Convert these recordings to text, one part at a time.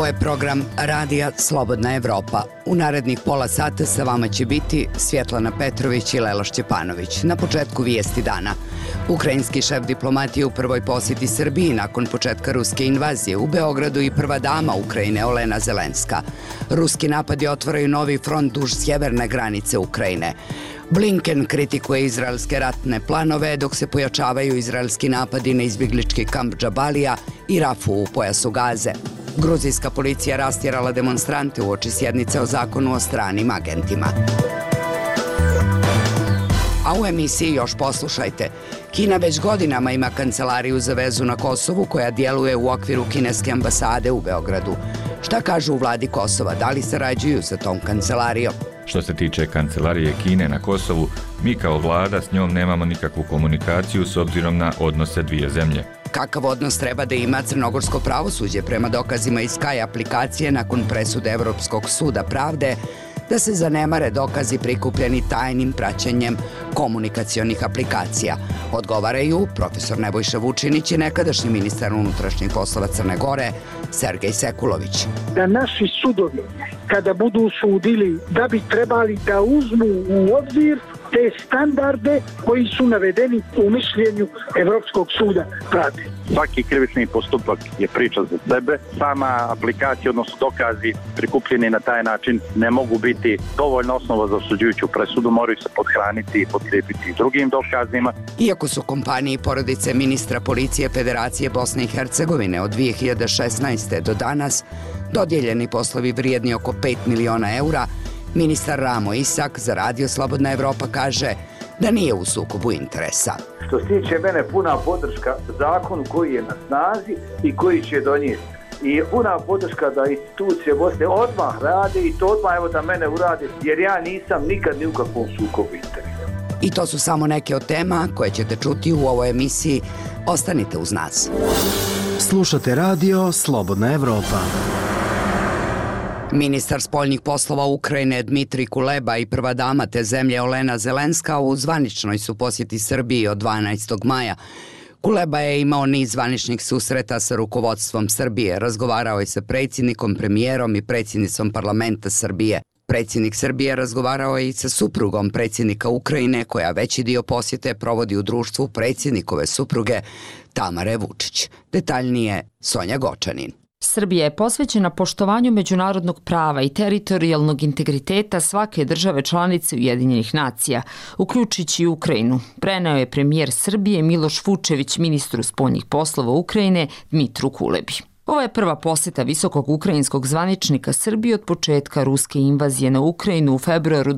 je program Radija Slobodna Evropa. U narednih pola sata sa vama će biti Svjetlana Petrović i Lela Šćepanović. Na početku vijesti dana. Ukrajinski šef diplomatije u prvoj posjeti Srbiji nakon početka ruske invazije. U Beogradu i prva dama Ukrajine Olena Zelenska. Ruski napadi otvaraju novi front duž sjeverne granice Ukrajine. Blinken kritikuje izraelske ratne planove dok se pojačavaju izraelski napadi na izbjeglički kamp Džabalija i Rafu u pojasu Gaze. Gruzijska policija rastjerala demonstrante uoči sjednice o zakonu o stranim agentima. A u emisiji još poslušajte. Kina već godinama ima kancelariju za vezu na Kosovu koja djeluje u okviru kineske ambasade u Beogradu. Šta kažu u vladi Kosova? Da li sarađuju sa tom kancelarijom? Što se tiče kancelarije Kine na Kosovu, mi kao vlada s njom nemamo nikakvu komunikaciju s obzirom na odnose dvije zemlje. Kakav odnos treba da ima crnogorsko pravosuđe prema dokazima iz Sky aplikacije nakon presude Evropskog suda pravde da se zanemare dokazi prikupljeni tajnim praćenjem komunikacionih aplikacija? Odgovaraju profesor Nebojša Vučinić i nekadašnji ministar unutrašnjih poslova Crne Gore Sergej Sekulović. Da naši sudovi, kada budu sudili, da bi trebali da uzmu u obzir te standarde koji su navedeni u mišljenju Evropskog suda pravde. Svaki krivični postupak je priča za sebe. Sama aplikacija, odnosno dokazi prikupljeni na taj način ne mogu biti dovoljna osnova za osuđujuću presudu, moraju se podhraniti i potkrijepiti drugim dokazima. Iako su kompaniji i porodice ministra policije Federacije Bosne i Hercegovine od 2016. do danas dodijeljeni poslovi vrijedni oko 5 miliona eura, ministar Ramo Isak za Radio Slobodna Evropa kaže da nije u sukobu interesa. Što se tiče mene, puna podrška zakonu koji je na snazi i koji će donijeti. I puna podrška da institucije Bosne odmah rade i to odmah evo da mene urade, jer ja nisam nikad ni u kakvom sukobu interesa. I to su samo neke od tema koje ćete čuti u ovoj emisiji. Ostanite uz nas. Slušate Radio Slobodna Evropa. Ministar spoljnih poslova Ukrajine Dmitrij Kuleba i prva dama te zemlje Olena Zelenska u zvaničnoj su posjeti Srbiji od 12. maja. Kuleba je imao niz zvaničnih susreta sa rukovodstvom Srbije. Razgovarao je sa predsjednikom, premijerom i predsjednicom parlamenta Srbije. Predsjednik Srbije razgovarao je i sa suprugom predsjednika Ukrajine, koja veći dio posjete provodi u društvu predsjednikove supruge Tamare Vučić. Detaljnije Sonja Gočanin. Srbija je posvećena poštovanju međunarodnog prava i teritorijalnog integriteta svake države članice Ujedinjenih nacija, uključujući i Ukrajinu, preneo je premijer Srbije Miloš Vučević ministru spoljnih poslova Ukrajine Dmitru Kulebi. Ovo je prva posjeta visokog ukrajinskog zvaničnika Srbije od početka ruske invazije na Ukrajinu u februaru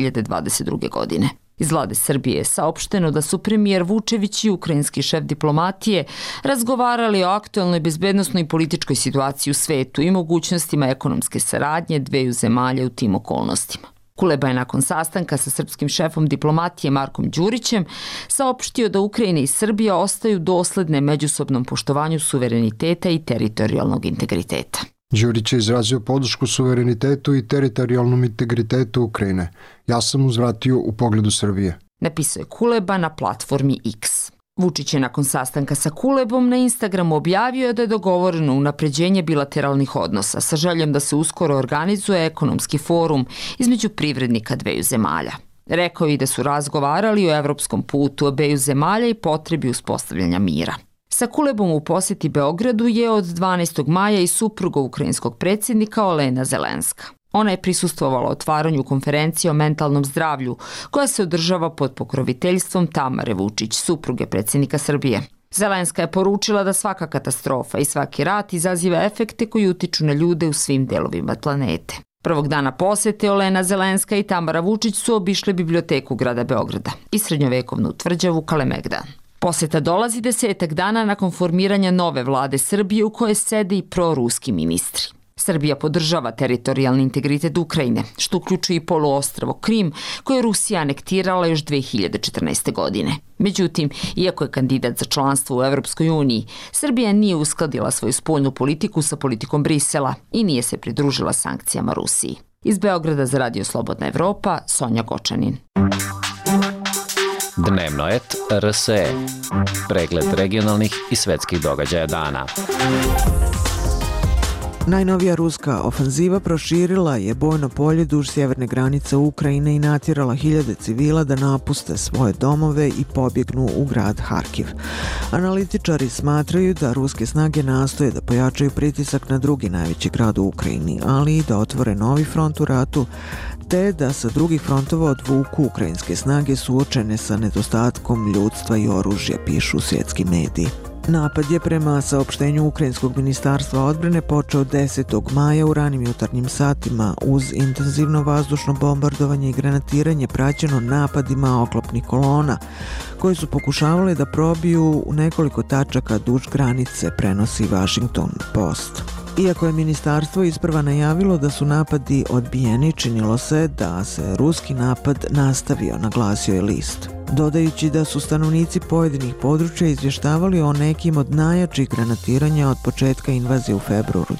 2022. godine. Iz vlade Srbije je saopšteno da su premijer Vučević i ukrajinski šef diplomatije razgovarali o aktuelnoj bezbednosnoj i političkoj situaciji u svetu i mogućnostima ekonomske saradnje dveju zemalja u tim okolnostima. Kuleba je nakon sastanka sa srpskim šefom diplomatije Markom Đurićem saopštio da Ukrajina i Srbija ostaju dosledne međusobnom poštovanju suvereniteta i teritorijalnog integriteta. Đurić je izrazio podršku suverenitetu i teritorijalnom integritetu Ukrajine. Ja sam uzvratio u pogledu Srbije. Napisao je Kuleba na platformi X. Vučić je nakon sastanka sa Kulebom na Instagramu objavio da je dogovoreno unapređenje bilateralnih odnosa sa željom da se uskoro organizuje ekonomski forum između privrednika dveju zemalja. Rekao je da su razgovarali o evropskom putu obeju zemalja i potrebi uspostavljanja mira. Sa Kulebom u posjeti Beogradu je od 12. maja i supruga ukrajinskog predsjednika Olena Zelenska. Ona je prisustvovala otvaranju konferencije o mentalnom zdravlju koja se održava pod pokroviteljstvom Tamare Vučić, supruge predsjednika Srbije. Zelenska je poručila da svaka katastrofa i svaki rat izaziva efekte koji utiču na ljude u svim delovima planete. Prvog dana posjete Olena Zelenska i Tamara Vučić su obišle biblioteku grada Beograda i srednjovekovnu tvrđavu Kalemegdan. Posjeta dolazi 10 dana nakon formiranja nove vlade Srbije u kojoj sede i proruski ministri. Srbija podržava teritorijalni integritet Ukrajine, što uključuje i poluostrvo Krim, koje je Rusija anektirala još 2014. godine. Međutim, iako je kandidat za članstvo u Evropskoj uniji, Srbija nije uskladila svoju spoljnu politiku sa politikom Brisela i nije se pridružila sankcijama Rusiji. Iz Beograda za Radio Slobodna Evropa, Sonja Gočanin. Dnevnoet RSE. Pregled regionalnih i svetskih događaja dana. Najnovija ruska ofanziva proširila je bojno polje duž sjeverne granice Ukrajine i natjerala hiljade civila da napuste svoje domove i pobjegnu u grad Harkiv. Analitičari smatraju da ruske snage nastoje da pojačaju pritisak na drugi najveći grad u Ukrajini, ali i da otvore novi front u ratu, te da sa drugih frontova odvuku ukrajinske snage suočene sa nedostatkom ljudstva i oružja, pišu svjetski mediji. Napad je prema saopštenju Ukrajinskog ministarstva odbrane počeo 10. maja u ranim jutarnjim satima uz intenzivno vazdušno bombardovanje i granatiranje praćeno napadima oklopnih kolona koji su pokušavali da probiju u nekoliko tačaka duž granice, prenosi Washington Post. Iako je ministarstvo isprva najavilo da su napadi odbijeni, činilo se da se ruski napad nastavio, naglasio je list. Dodajući da su stanovnici pojedinih područja izvještavali o nekim od najjačih granatiranja od početka invazije u februaru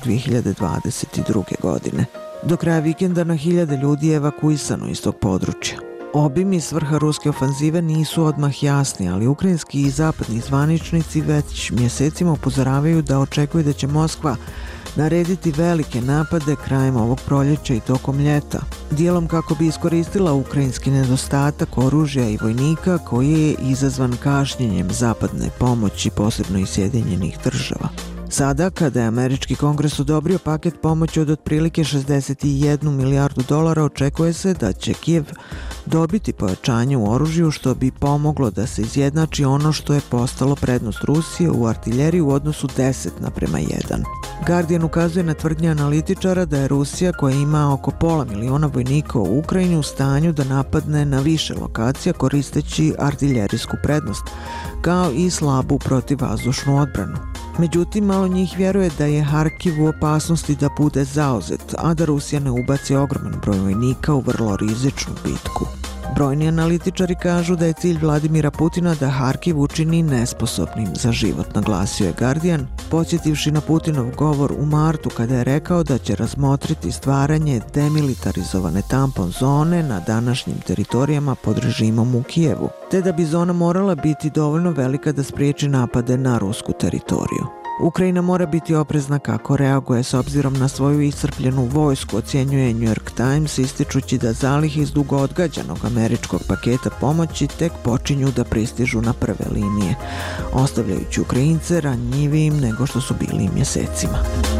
2022. godine. Do kraja vikenda na hiljade ljudi je evakuisano iz tog područja. Obim i svrha ruske ofanzive nisu odmah jasni, ali ukrajinski i zapadni zvaničnici već mjesecima upozoravaju da očekuju da će Moskva narediti velike napade krajem ovog proljeća i tokom ljeta, dijelom kako bi iskoristila ukrajinski nedostatak oružja i vojnika koji je izazvan kašnjenjem zapadne pomoći, posebno iz Sjedinjenih Država. Sada, kada je američki kongres odobrio paket pomoći od otprilike $61 milijardu, očekuje se da će Kijev dobiti pojačanje u oružju što bi pomoglo da se izjednači ono što je postalo prednost Rusije u artiljeriji u odnosu 10:1. Guardian ukazuje na tvrdnje analitičara da je Rusija, koja ima oko 500.000 vojnika u Ukrajini, u stanju da napadne na više lokacija koristeći artiljerijsku prednost, kao i slabu protivvazdušnu odbranu. Međutim, malo njih vjeruje da je Harkiv u opasnosti da bude zauzet, a da Rusija ne ubaci ogroman broj vojnika u vrlo rizičnu bitku. Brojni analitičari kažu da je cilj Vladimira Putina da Harkiv učini nesposobnim za život, naglasio je Guardian, podsjetivši na Putinov govor u martu kada je rekao da će razmotriti stvaranje demilitarizovane tampon zone na današnjim teritorijama pod režimom u Kijevu, te da bi zona morala biti dovoljno velika da spriječi napade na rusku teritoriju. Ukrajina mora biti oprezna kako reaguje s obzirom na svoju iscrpljenu vojsku, ocjenjuje New York Times, ističući da zalihe iz dugo odgađanog američkog paketa pomoći tek počinju da pristižu na prve linije, ostavljajući Ukrajince ranjivijim nego što su bili mjesecima.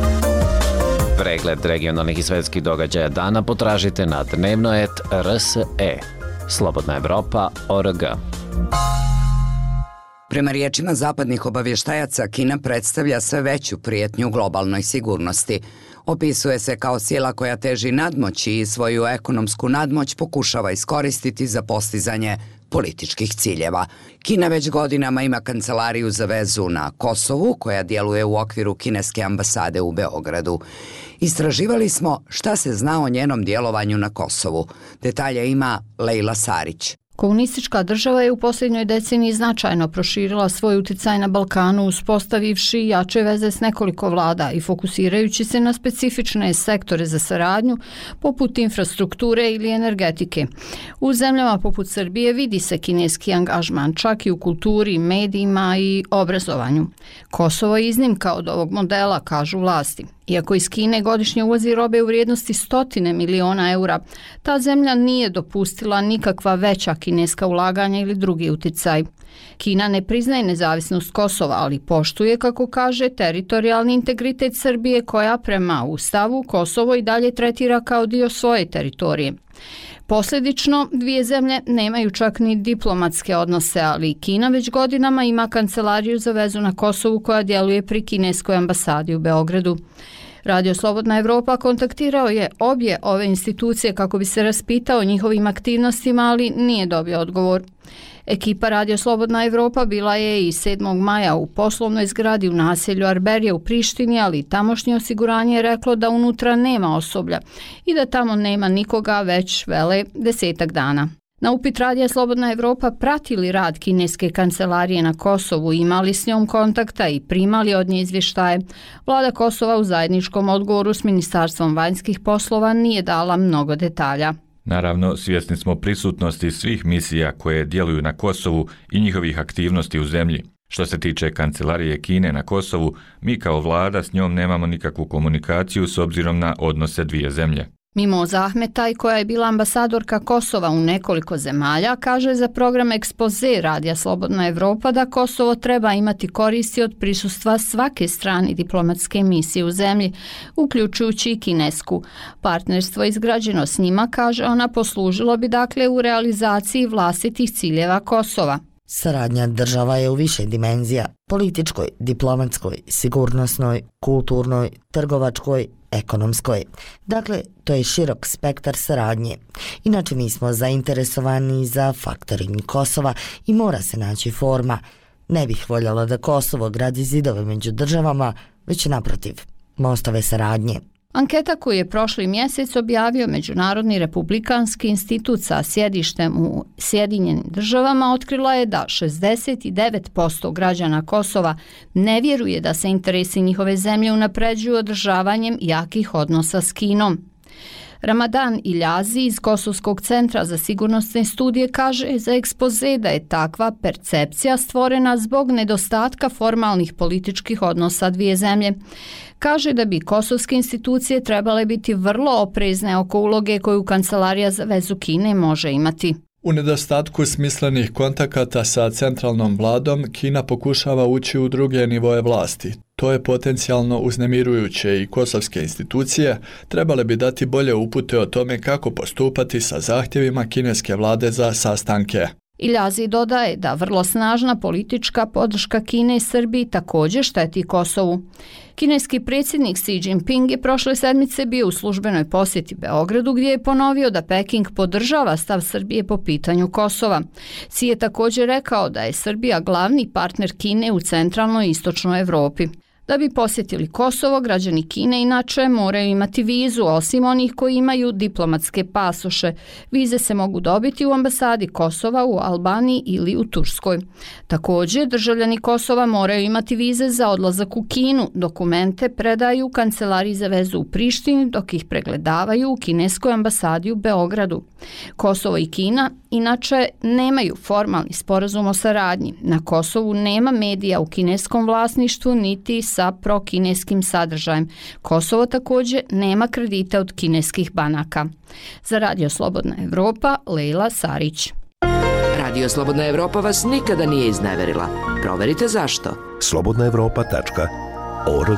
Pregled regionalnih i svetskih događaja dana potražite na dnevnoet.rse. Slobodna Evropa.org. Prema riječima zapadnih obavještajaca, Kina predstavlja sve veću prijetnju globalnoj sigurnosti. Opisuje se kao sila koja teži nadmoći i svoju ekonomsku nadmoć pokušava iskoristiti za postizanje političkih ciljeva. Kina već godinama ima kancelariju za vezu na Kosovu, koja djeluje u okviru kineske ambasade u Beogradu. Istraživali smo šta se zna o njenom djelovanju na Kosovu. Detalje ima Lejla Sarić. Komunistička država je u posljednjoj deceniji značajno proširila svoj utjecaj na Balkanu, uspostavivši jače veze s nekoliko vlada i fokusirajući se na specifične sektore za saradnju, poput infrastrukture ili energetike. U zemljama poput Srbije vidi se kineski angažman, čak i u kulturi, medijima i obrazovanju. Kosovo je iznimka od ovog modela, kažu vlasti. Iako iz Kine godišnje uvozi robe u vrijednosti 100 miliona eura, ta zemlja nije dopustila nikakva veća kineska ulaganja ili drugi utjecaj. Kina ne priznaje nezavisnost Kosova, ali poštuje, kako kaže, teritorijalni integritet Srbije, koja prema Ustavu Kosovo i dalje tretira kao dio svoje teritorije. Posljedično, dvije zemlje nemaju čak ni diplomatske odnose, ali Kina već godinama ima kancelariju za vezu na Kosovu koja djeluje pri kineskoj ambasadi u Beogradu. Radio Slobodna Evropa kontaktirao je obje ove institucije kako bi se raspitao o njihovim aktivnostima, ali nije dobio odgovor. Ekipa Radio Slobodna Evropa bila je i 7. maja u poslovnoj zgradi u naselju Arberije u Prištini, ali tamošnje osiguranje je reklo da unutra nema osoblja i da tamo nema nikoga već vele 10 dana. Na upit Radija Slobodna Evropa pratili rad kineske kancelarije na Kosovu, imali s njom kontakta i primali od nje izvještaje, vlada Kosova u zajedničkom odgovoru s Ministarstvom vanjskih poslova nije dala mnogo detalja. Naravno, svjesni smo prisutnosti svih misija koje djeluju na Kosovu i njihovih aktivnosti u zemlji. Što se tiče kancelarije Kine na Kosovu, mi kao vlada s njom nemamo nikakvu komunikaciju s obzirom na odnose dvije zemlje. Mimoza Ahmetaj, koja je bila ambasadorka Kosova u nekoliko zemalja, kaže za program Ekspoze Radija Slobodna Evropa da Kosovo treba imati koristi od prisustva svake strane diplomatske misije u zemlji, uključujući i kinesku. Partnerstvo izgrađeno s njima, kaže ona, poslužilo bi dakle u realizaciji vlastitih ciljeva Kosova. Saradnja država je u više dimenzija: političkoj, diplomatskoj, sigurnosnoj, kulturnoj, trgovačkoj, ekonomskoj. Dakle, to je širok spektar saradnje. Inače, mi smo zainteresovani za faktoring Kosova i mora se naći forma. Ne bih voljela da Kosovo gradi zidove među državama, već naprotiv, mostove saradnje. Anketa koju je prošli mjesec objavio Međunarodni republikanski institut sa sjedištem u Sjedinjenim državama otkrila je da 69% građana Kosova ne vjeruje da se interesi njihove zemlje unapređuju održavanjem jakih odnosa s Kinom. Ramadan Iljazi iz Kosovskog centra za sigurnosne studije kaže za Ekspoze da je takva percepcija stvorena zbog nedostatka formalnih političkih odnosa dvije zemlje. Kaže da bi kosovske institucije trebale biti vrlo oprezne oko uloge koju Kancelarija za vezu Kine može imati. U nedostatku smislenih kontakata sa centralnom vladom, Kina pokušava ući u druge nivoe vlasti. To je potencijalno uznemirujuće i kosovske institucije trebale bi dati bolje upute o tome kako postupati sa zahtjevima kineske vlade za sastanke. Iljazi dodaje da vrlo snažna politička podrška Kine i Srbiji također šteti Kosovu. Kineski predsjednik Xi Jinping je prošle sedmice bio u službenoj posjeti Beogradu gdje je ponovio da Peking podržava stav Srbije po pitanju Kosova. Xi je također rekao da je Srbija glavni partner Kine u centralnoj i istočnoj Evropi. Da bi posjetili Kosovo, građani Kine inače moraju imati vizu, osim onih koji imaju diplomatske pasoše. Vize se mogu dobiti u ambasadi Kosova u Albaniji ili u Turskoj. Također, državljani Kosova moraju imati vize za odlazak u Kinu. Dokumente predaju Kancelariji za vezu u Prištini, dok ih pregledavaju u kineskoj ambasadi u Beogradu. Kosovo i Kina inače nemaju formalni sporazum o saradnji. Na Kosovu nema medija u kineskom vlasništvu niti sa prokineskim sadržajem. Kosovo također nema kredite od kineskih banaka. Za Radio Slobodna Evropa, Lejla Sarić. Radio Slobodna Evropa vas nikada nije izneverila. Proverite zašto. slobodnaevropa.org.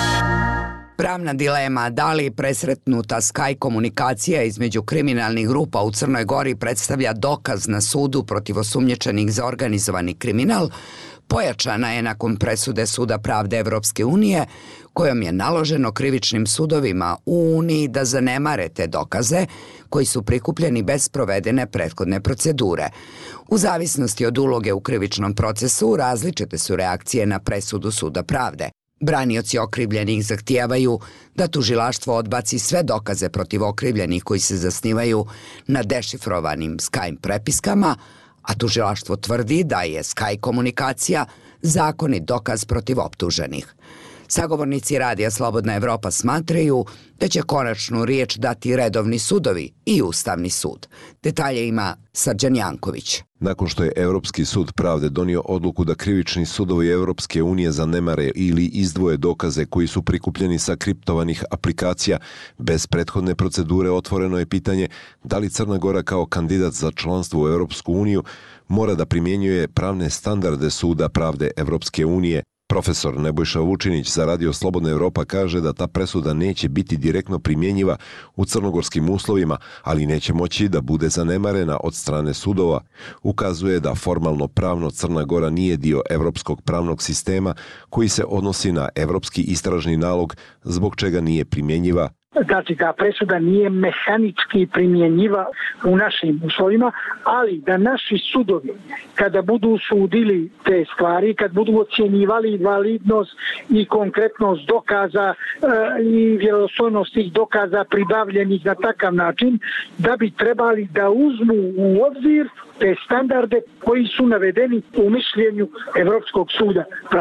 Pravna dilema da li presretnuta Skype komunikacija između kriminalnih grupa u Crnoj Gori predstavlja dokaz na sudu protiv osumnjičenih za organizovani kriminal pojačana je nakon presude Suda pravde Evropske unije kojom je naloženo krivičnim sudovima u Uniji da zanemare te dokaze koji su prikupljeni bez provedene prethodne procedure. U zavisnosti od uloge u krivičnom procesu različite su reakcije na presudu Suda pravde. Branioci okrivljenih zahtijevaju da tužilaštvo odbaci sve dokaze protiv okrivljenih koji se zasnivaju na dešifrovanim Skype prepiskama, a tužilaštvo tvrdi da je Skype komunikacija zakonit dokaz protiv optuženih. Sagovornici Radija Slobodna Evropa smatraju da će konačnu riječ dati redovni sudovi i Ustavni sud. Detalje ima Srđan Janković. Nakon što je Europski sud pravde donio odluku da krivični sudovi Europske unije zanemare ili izdvoje dokaze koji su prikupljeni sa kriptovanih aplikacija bez prethodne procedure, otvoreno je pitanje da li Crna Gora kao kandidat za članstvo u Europsku uniju mora da primjenjuje pravne standarde Suda pravde Europske unije. Profesor Nebojša Vučinić za Radio Slobodna Evropa kaže da ta presuda neće biti direktno primjenjiva u crnogorskim uslovima, ali neće moći da bude zanemarena od strane sudova. Ukazuje da formalno pravno Crna Gora nije dio evropskog pravnog sistema koji se odnosi na evropski istražni nalog, zbog čega nije primjenjiva. Znači da presuda nije mehanički primjenjiva u našim uslovima, ali da naši sudovi kada budu sudili te stvari, kad budu ocjenjivali validnost i konkretnost dokaza i vjerodostojnost tih dokaza pribavljenih na takav način, da bi trebali da uzmu u obzir te standarde koji su navedeni u mišljenju Evropskog suda pravde.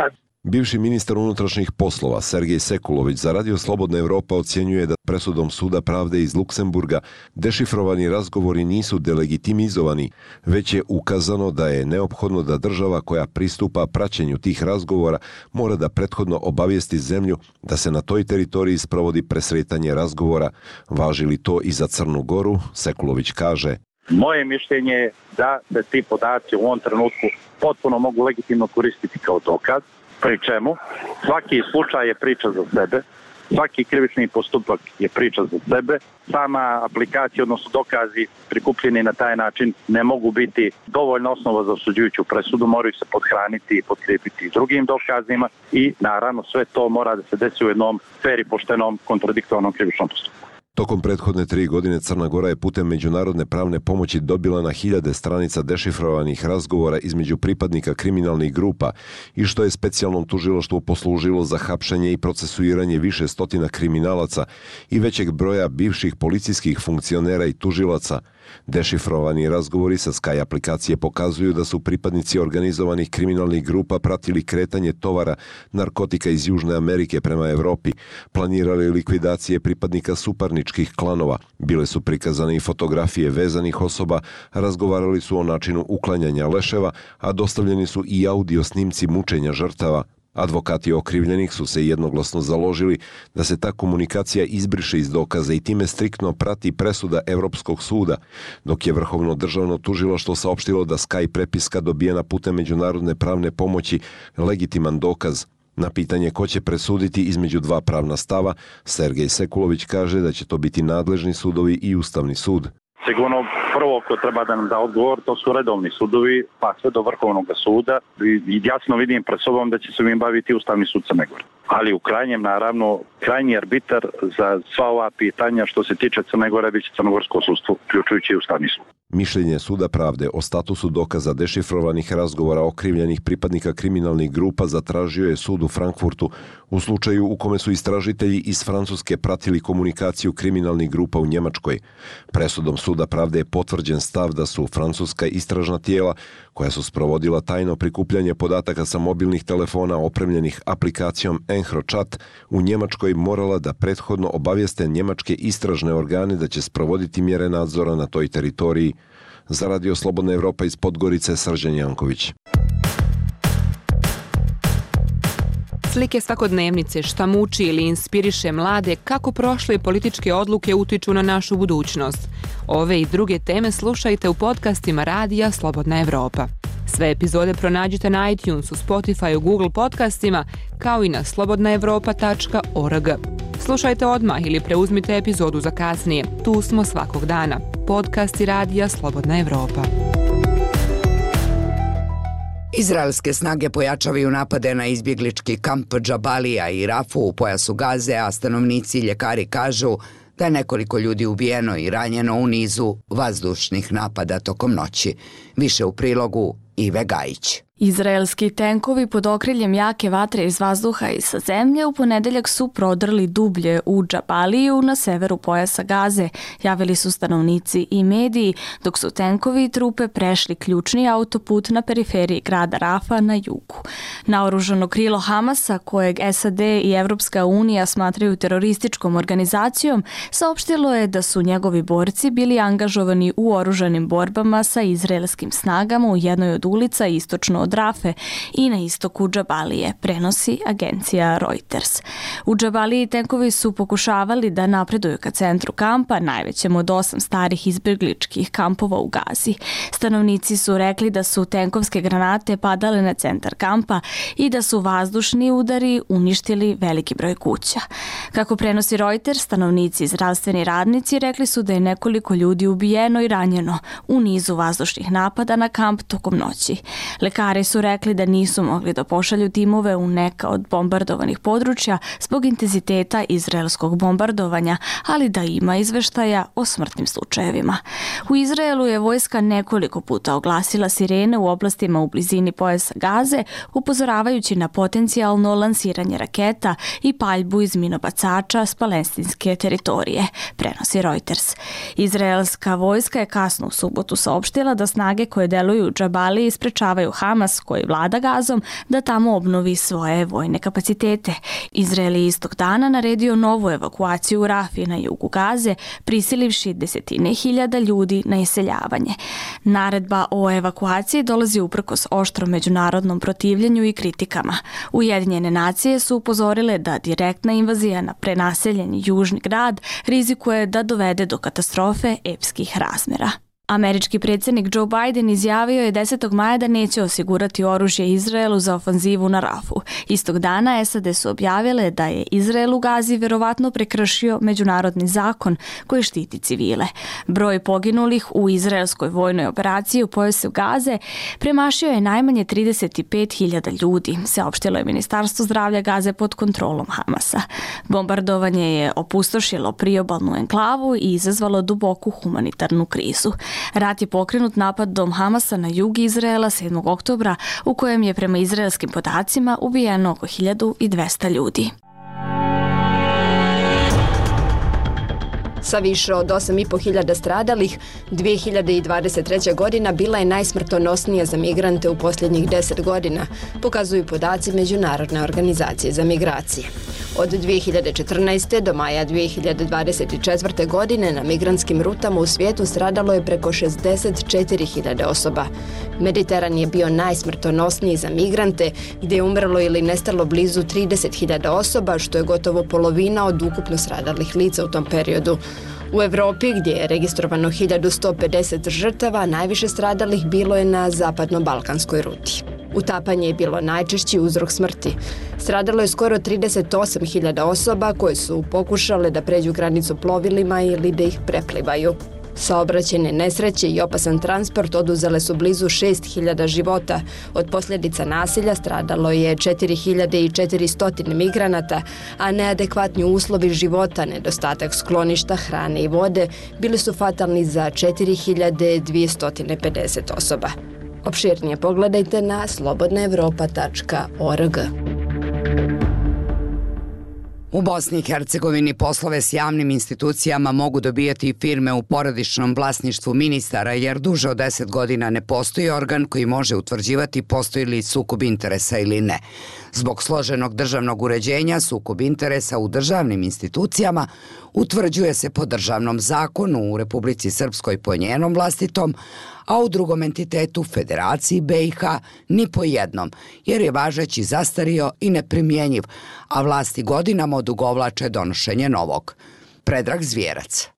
Bivši ministar unutrašnjih poslova Sergej Sekulović za Radio Slobodna Evropa ocjenjuje da presudom Suda pravde iz Luksemburga dešifrovani razgovori nisu delegitimizovani, već je ukazano da je neophodno da država koja pristupa praćenju tih razgovora mora da prethodno obavijesti zemlju da se na toj teritoriji sprovodi presretanje razgovora. Važi li to i za Crnu Goru? Sekulović kaže: Moje mišljenje je da se ti podaci u ovom trenutku potpuno mogu legitimno koristiti kao dokaz, pri čemu svaki slučaj je priča za sebe, svaki krivični postupak je priča za sebe, sama aplikacija, odnosno dokazi prikupljeni na taj način ne mogu biti dovoljna osnova za osuđujuću presudu, moraju se podhraniti i potkrijepiti drugim dokazima i naravno sve to mora da se desi u jednom fer i poštenom kontradiktornom krivičnom postupku. Tokom prethodne 3 godine Crna Gora je putem međunarodne pravne pomoći dobila na 1000 stranica dešifrovanih razgovora između pripadnika kriminalnih grupa i što je specijalnom tužilaštvu poslužilo za hapšenje i procesuiranje više stotina kriminalaca i većeg broja bivših policijskih funkcionera i tužilaca. Dešifrovani razgovori sa Sky aplikacije pokazuju da su pripadnici organizovanih kriminalnih grupa pratili kretanje tovara narkotika iz Južne Amerike prema Evropi, planirali likvidacije pripadnika suparničkih klanova, bile su prikazane i fotografije vezanih osoba, razgovarali su o načinu uklanjanja leševa, a dostavljeni su i audio snimci mučenja žrtava. Advokati okrivljenih su se jednoglasno založili da se ta komunikacija izbriše iz dokaza i time striktno prati presuda Evropskog suda, dok je Vrhovno državno tužilaštvo saopštilo da Sky prepiska dobijena putem međunarodne pravne pomoći legitiman dokaz. Na pitanje ko će presuditi između dva pravna stava, Sergej Sekulović kaže da će to biti nadležni sudovi i Ustavni sud. Sigurno prvo ko treba da nam da odgovor, to su redovni sudovi, pa sve do Vrhovnog suda. I jasno vidim pred sobom da će se im baviti Ustavni sud Crne Gore. Ali u krajnjem, naravno, krajnji arbitar za sva ova pitanja što se tiče Crne Gore biće crnogorsko sudstvo, uključujući i Ustavni sud. Mišljenje Suda pravde o statusu dokaza dešifrovanih razgovora okrivljenih pripadnika kriminalnih grupa zatražio je sud u Frankfurtu u slučaju u kome su istražitelji iz Francuske pratili komunikaciju kriminalnih grupa u Njemačkoj. Presudom Suda pravde je potvrđen stav da su francuska istražna tijela koja su sprovodila tajno prikupljanje podataka sa mobilnih telefona opremljenih aplikacijom EncroChat u Njemačkoj morala da prethodno obavijeste njemačke istražne organe da će sprovoditi mjere nadzora na toj teritoriji. Za Radio Slobodna Evropa iz Podgorice, Srđan Janković. Slike svakodnevnice, šta muči ili inspiriše mlade, kako prošle političke odluke utiču na našu budućnost. Ove i druge teme slušajte u podcastima Radija Slobodna Evropa. Sve epizode pronađite na iTunesu, Spotifyu, Google podcastima, kao i na slobodnaevropa.org. Slušajte odmah ili preuzmite epizodu za kasnije. Tu smo svakog dana. Podcasti Radija Slobodna Evropa. Izraelske snage pojačavaju napade na izbjeglički kamp Džabalija i Rafu u pojasu Gaze, a stanovnici i ljekari kažu da je nekoliko ljudi ubijeno i ranjeno u nizu vazdušnih napada tokom noći. Više u prilogu Ive Gajić. Izraelski tenkovi pod okriljem jake vatre iz vazduha i sa zemlje u ponedeljak su prodrli dublje u Džabaliju na severu pojasa Gaze, javili su stanovnici i mediji, dok su tenkovi i trupe prešli ključni autoput na periferiji grada Rafa na jugu. Naoružano krilo Hamasa, kojeg SAD i Evropska unija smatraju terorističkom organizacijom, saopštilo je da su njegovi borci bili angažovani u oružanim borbama sa izraelskim snagama u jednoj od ulica istočno od Rafe i na istoku Džabalije, prenosi agencija Reuters. U Džabaliji tenkovi su pokušavali da napreduju ka centru kampa, najvećem od 8 starih izbjegličkih kampova u Gazi. Stanovnici su rekli da su tenkovske granate padale na centar kampa i da su vazdušni udari uništili veliki broj kuća. Kako prenosi Reuters, stanovnici i zdravstveni radnici rekli su da je nekoliko ljudi ubijeno i ranjeno u nizu vazdušnih napada na kamp tokom noći. Lekari su rekli da nisu mogli da pošalju timove u neka od bombardovanih područja zbog intenziteta izraelskog bombardovanja, ali da ima izveštaja o smrtnim slučajevima. U Izraelu je vojska nekoliko puta oglasila sirene u oblastima u blizini pojasa Gaze, upozoravajući na potencijalno lansiranje raketa i paljbu iz minobacača s palestinske teritorije, prenosi Reuters. Izraelska vojska je kasno u subotu saopštila da snage koje deluju u Džabaliji i sprečavaju Hamas, koji vlada Gazom, da tamo obnovi svoje vojne kapacitete. Izrael je istog dana naredio novu evakuaciju u Rafi na jugu Gaze, prisilivši desetine hiljada ljudi na iseljavanje. Naredba o evakuaciji dolazi uprkos oštrom međunarodnom protivljenju i kritikama. Ujedinjene nacije su upozorile da direktna invazija na prenaseljeni južni grad rizikuje da dovede do katastrofe epskih razmjera. Američki predsjednik Joe Biden izjavio je 10. maja da neće osigurati oružje Izraelu za ofanzivu na Rafu. Istog dana SAD su objavile da je Izrael u Gazi vjerovatno prekršio međunarodni zakon koji štiti civile. Broj poginulih u izraelskoj vojnoj operaciji u pojasu Gaze premašio je najmanje 35.000 ljudi, saopštilo je Ministarstvo zdravlja Gaze pod kontrolom Hamasa. Bombardovanje je opustošilo priobalnu enklavu i izazvalo duboku humanitarnu krizu. Rat je pokrenut napadom Hamasa na jug Izraela 7. oktobra, u kojem je prema izraelskim podacima ubijeno oko 1200 ljudi. Sa više od 8.500 stradalih, 2023. godina bila je najsmrtonosnija za migrante u posljednjih 10 godina, pokazuju podaci Međunarodne organizacije za migracije. Od 2014. do maja 2024. godine na migrantskim rutama u svijetu stradalo je preko 64.000 osoba. Mediteran je bio najsmrtonosniji za migrante, gdje je umrlo ili nestalo blizu 30.000 osoba, što je gotovo polovina od ukupno stradalih lica u tom periodu. U Europi, gdje je registrovano 1150 žrtava, najviše stradalih bilo je na zapadno-balkanskoj ruti. Utapanje je bilo najčešći uzrok smrti. Stradalo je skoro 38.000 osoba koje su pokušale da pređu granicu plovilima ili da ih preplivaju. Saobraćajne nesreće i opasan transport oduzele su blizu 6.000 života. Od posljedica nasilja stradalo je 4.400 migranata, a neadekvatni uslovi života, nedostatak skloništa, hrane i vode bili su fatalni za 4.250 osoba. Opširnije pogledajte na slobodnaevropa.org. U Bosni i Hercegovini poslove s javnim institucijama mogu dobijati firme u porodičnom vlasništvu ministara, jer duže od 10 godina ne postoji organ koji može utvrđivati postoji li sukob interesa ili ne. Zbog složenog državnog uređenja, sukob interesa u državnim institucijama utvrđuje se po državnom zakonu u Republici Srpskoj po njenom vlastitom, a u drugom entitetu Federaciji BiH ni po jednom, jer je važeći zastario i neprimjenjiv, a vlasti godinama odugovlače donošenje novog. Predrag Zvijerac.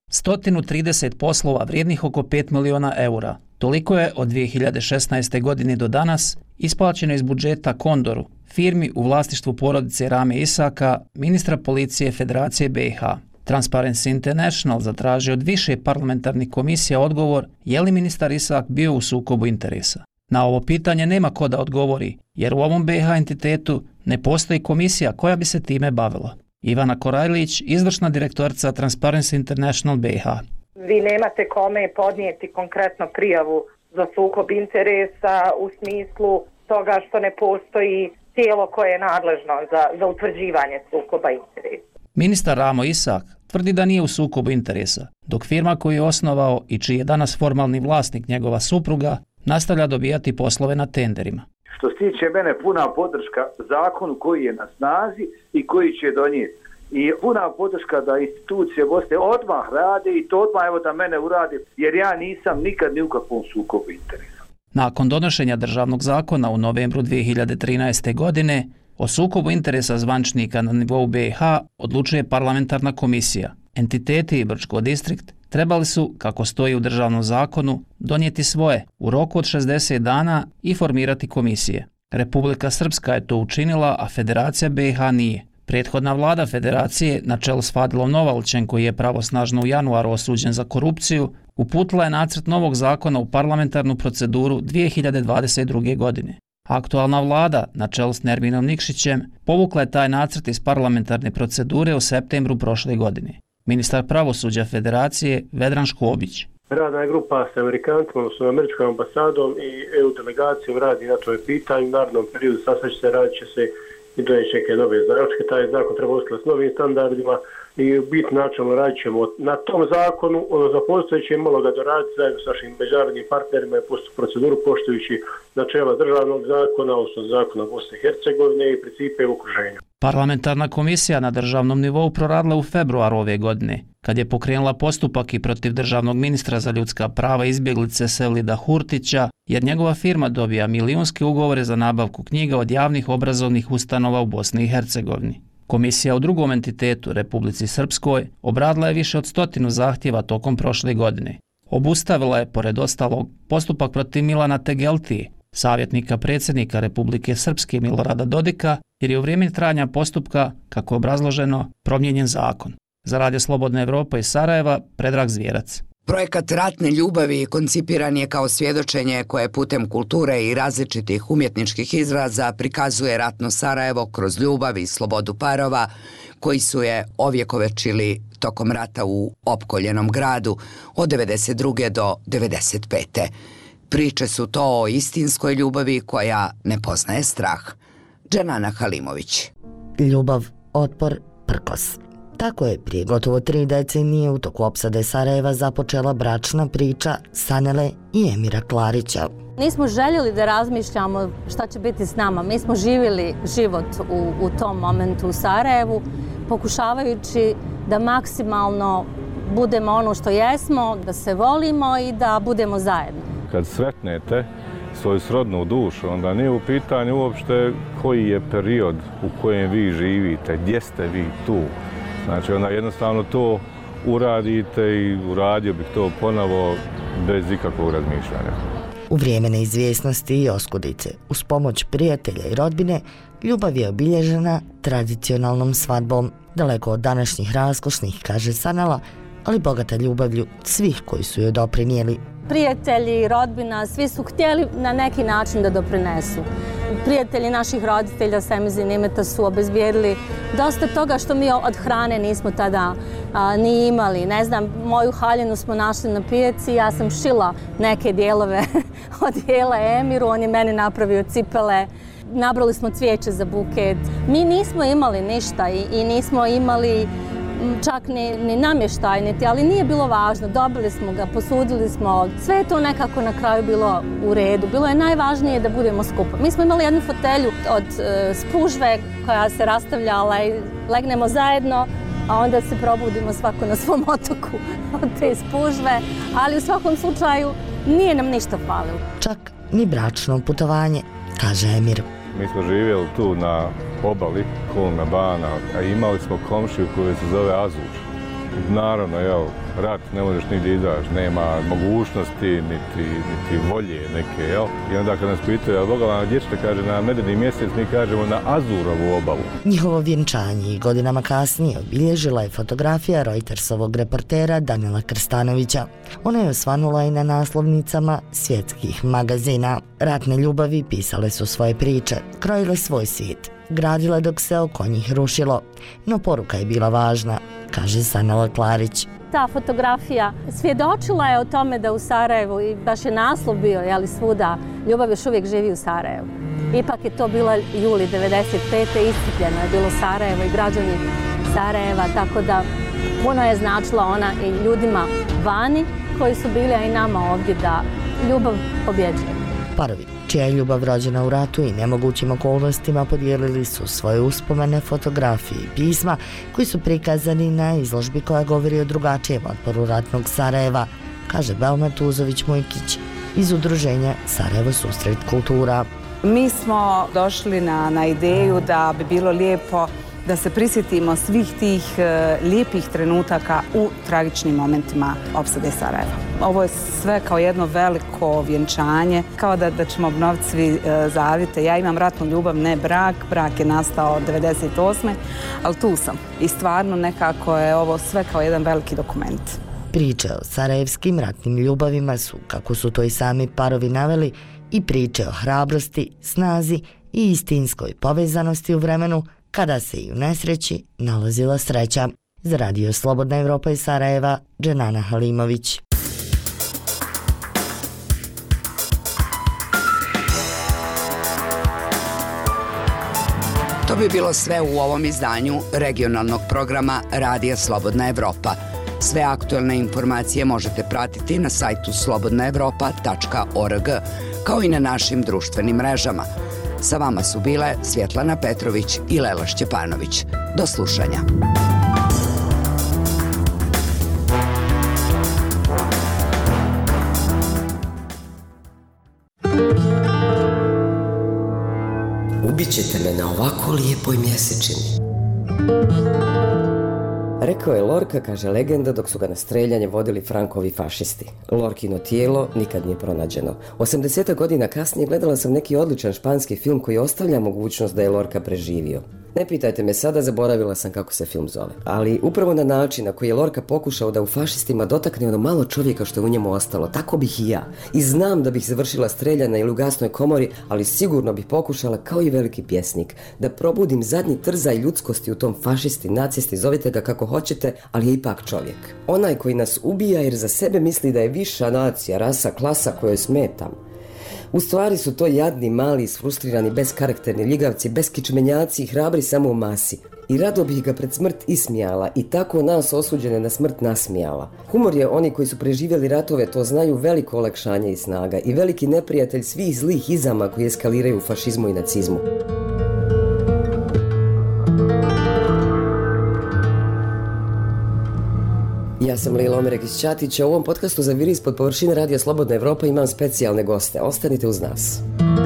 130 poslova vrijednih oko 5 miliona eura. Toliko je od 2016. godine do danas isplaćeno iz budžeta Kondoru, firmi u vlasništvu porodice Rame Isaka, ministra policije Federacije BiH. Transparency International zatražio od više parlamentarnih komisija odgovor je li ministar Isak bio u sukobu interesa. Na ovo pitanje nema ko da odgovori, jer u ovom BiH entitetu ne postoji komisija koja bi se time bavila. Ivana Korajlić, izvršna direktorica Transparency International BiH. Vi nemate kome podnijeti konkretno prijavu za sukob interesa u smislu toga što ne postoji tijelo koje je nadležno za utvrđivanje sukoba interesa. Ministar Ramo Isak tvrdi da nije u sukobu interesa, dok firma koju je osnovao i čiji je danas formalni vlasnik njegova supruga nastavlja dobijati poslove na tenderima. Što se tiče mene, puna podrška zakonu koji je na snazi i koji će donijeti. I puna podrška da institucije Bosne odmah rade i to odmah evo da mene uradi, jer ja nisam nikad ni u kakvom sukobu interesa. Nakon donošenja državnog zakona u novembru 2013. godine, o sukobu interesa zvančnika na nivou BiH odlučuje parlamentarna komisija. Entiteti i Brčko distrikt trebali su, kako stoji u državnom zakonu, donijeti svoje u roku od 60 dana i formirati komisije. Republika Srpska je to učinila, a Federacija BiH nije. Prethodna vlada Federacije, na čelu s Fadilom Novalćem, koji je pravosnažno u januaru osuđen za korupciju, uputila je nacrt novog zakona u parlamentarnu proceduru 2022. godine. Aktualna vlada, na čelu s Nerminom Nikšićem, povukla je taj nacrt iz parlamentarne procedure u septembru prošle godine. Ministar pravosuđa Federacije Vedran Škobić. Radna je grupa s Amerikancima, odnosno Američkom ambasadom i EU delegacijom radi na toj pitanju. U narednom periodu sastaće se, radit će se i donijeti neke nove zaključke. Taj zakon treba uskladiti s novim standardima i u biti načelno radit ćemo na tom zakonu, za postojeće malo ga doraditi zajedno s našim međunarodnim partnerima i proceduru poštujući načela državnog zakona, odnosno zakona Bosne i Hercegovine i principe u okruženju. Parlamentarna komisija na državnom nivou proradila u februaru ove godine, kad je pokrenula postupak i protiv državnog ministra za ljudska prava izbjeglice Sevlida Hurtića, jer njegova firma dobija milijunske ugovore za nabavku knjiga od javnih obrazovnih ustanova u Bosni i Hercegovini. Komisija u drugom entitetu, Republici Srpskoj, obradila je više od 100 zahtjeva tokom prošle godine. Obustavila je, pored ostalog, postupak protiv Milana Tegeltije, savjetnika predsjednika Republike Srpske Milorada Dodika, jer je u vrijeme trajanja postupka, kako je obrazloženo, promijenjen zakon. Za Radio Slobodna Evropa iz Sarajeva, Predrag Zvjerac. Projekat Ratne ljubavi koncipiran je kao svjedočenje koje putem kulture i različitih umjetničkih izraza prikazuje ratno Sarajevo kroz ljubav i slobodu parova koji su je ovjekovečili tokom rata u opkoljenom gradu od 92. do 95. Priče su to o istinskoj ljubavi koja ne poznaje strah. Dženana Halimović. Ljubav, otpor, prkos. Tako je prije gotovo 3 decenije u toku opsade Sarajeva započela bračna priča Sanele i Emira Klarića. Nismo željeli da razmišljamo šta će biti s nama. Mi smo živjeli život u tom momentu u Sarajevu, pokušavajući da maksimalno budemo ono što jesmo, da se volimo i da budemo zajedno. Kad sretnete svoju srodnu dušu, onda nije u pitanju uopšte koji je period u kojem vi živite, gdje ste vi tu. Znači, onda jednostavno to uradite i uradio bih to ponovo bez ikakvog razmišljanja. U vrijeme neizvjesnosti i oskudice, uz pomoć prijatelja i rodbine, ljubav je obilježena tradicionalnom svadbom, daleko od današnjih raskošnih, kaže Sanela, ali bogata ljubavlju svih koji su joj doprinijeli. Prijatelji, rodbina, svi su htjeli na neki način da doprinesu. Prijatelji naših roditelja Semizi Nimeta su obezbijedili dosta toga što mi od hrane nismo tada ni imali. Ne znam, moju haljinu smo našli na pijaci, ja sam šila neke dijelove od dijela Emiru, on je meni napravio cipele. Nabrali smo cvijeće za buket. Mi nismo imali ništa i nismo imali čak ni namještaj, ali nije bilo važno. Dobili smo ga, posudili smo. Sve je to nekako na kraju bilo u redu. Bilo je najvažnije da budemo skupa. Mi smo imali jednu fotelju od spužve koja se rastavljala i legnemo zajedno, a onda se probudimo svako na svom otoku od te spužve. Ali u svakom slučaju nije nam ništa falilo. Čak ni bračno putovanje, kaže Emir. Mi smo živjeli tu na obali Kolna Bana, a imali smo komšiju koju se zove Azuč. Naravno, rat ne možeš nigdje izaći, nema mogućnosti, niti volje neke, I onda kad nas pitaju, Boga, gdje ćete, kaže, na medeni mjesec, mi kažemo na Azurovu obalu. Njihovo vjenčanje i godinama kasnije obilježila je fotografija Reutersovog reportera Danila Krstanovića. Ona je osvanula i na naslovnicama svjetskih magazina. Ratne ljubavi pisale su svoje priče, krojile svoj svijet, gradile dok se oko njih rušilo. No poruka je bila važna, kaže Sanela Klarić. Ta fotografija svjedočila je o tome da u Sarajevu, i baš je naslov bio, svuda, ljubav još uvijek živi u Sarajevu. Ipak je to bilo juli 95. iscrpljeno je bilo Sarajevo i građani Sarajeva, tako da puno je značila ona i ljudima vani koji su bili, a i nama ovdje, da ljubav pobjeđuje. Parovi čija je ljubav rođena u ratu i nemogućim okolnostima podijelili su svoje uspomene, fotografije i pisma koji su prikazani na izložbi koja govori o drugačijem otporu ratnog Sarajeva, kaže Belma Tuzović-Mujkić iz udruženja Sarajevo susret kultura. Mi smo došli na ideju da bi bilo lijepo da se prisjetimo svih tih lijepih trenutaka u tragičnim momentima opsade Sarajeva. Ovo je sve kao jedno veliko vjenčanje, kao da ćemo obnoviti svi zavjete. Ja imam ratnu ljubav, ne brak. Brak je nastao 98. ali tu sam. I stvarno nekako je ovo sve kao jedan veliki dokument. Priče o sarajevskim ratnim ljubavima su, kako su to i sami parovi naveli, i priče o hrabrosti, snazi i istinskoj povezanosti u vremenu kada se i u nesreći nalazila sreća. Za Radio Slobodna Evropa iz Sarajeva, Dženana Halimović. bi bilo sve u ovom izdanju regionalnog programa Radija Slobodna Evropa. Sve aktuelne informacije možete pratiti na sajtu slobodnaevropa.org, kao i na našim društvenim mrežama. Sa vama su bile Svjetlana Petrović i Lela Šćepanović. Do slušanja. Ubićete me na ovako lijepoj mjesečini. Rekao je Lorca, kaže legenda, dok su ga na streljanje vodili Frankovi fašisti. Lorkino tijelo nikad nije pronađeno. 80 godina kasnije gledala sam neki odličan španski film koji ostavlja mogućnost da je Lorca preživio. Ne pitajte me sada, zaboravila sam kako se film zove. Ali upravo na način na koji je Lorca pokušao da u fašistima dotakne ono malo čovjeka što je u njemu ostalo, tako bih i ja. I znam da bih završila streljana ili u gasnoj komori, ali sigurno bih pokušala, kao i veliki pjesnik, da probudim zadnji trzaj ljudskosti u tom fašisti, nacisti, zovite ga kako hoćete, ali je ipak čovjek. Onaj koji nas ubija jer za sebe misli da je viša nacija, rasa, klasa kojoj smetam. U stvari su to jadni, mali, isfrustrirani, beskarakterni ljigavci, beskičmenjaci i hrabri samo u masi. I rado bih ga pred smrt ismijala i tako nas osuđene na smrt nasmijala. Humor je, oni koji su preživjeli ratove, to znaju, veliko olakšanje i snaga i veliki neprijatelj svih zlih izama koji eskaliraju u fašizmu i nacizmu. Ja sam Lila Omerek iz Ćatića. U ovom podcastu za Viri ispod površine Radija Slobodna Evropa imam specijalne goste. Ostanite uz nas.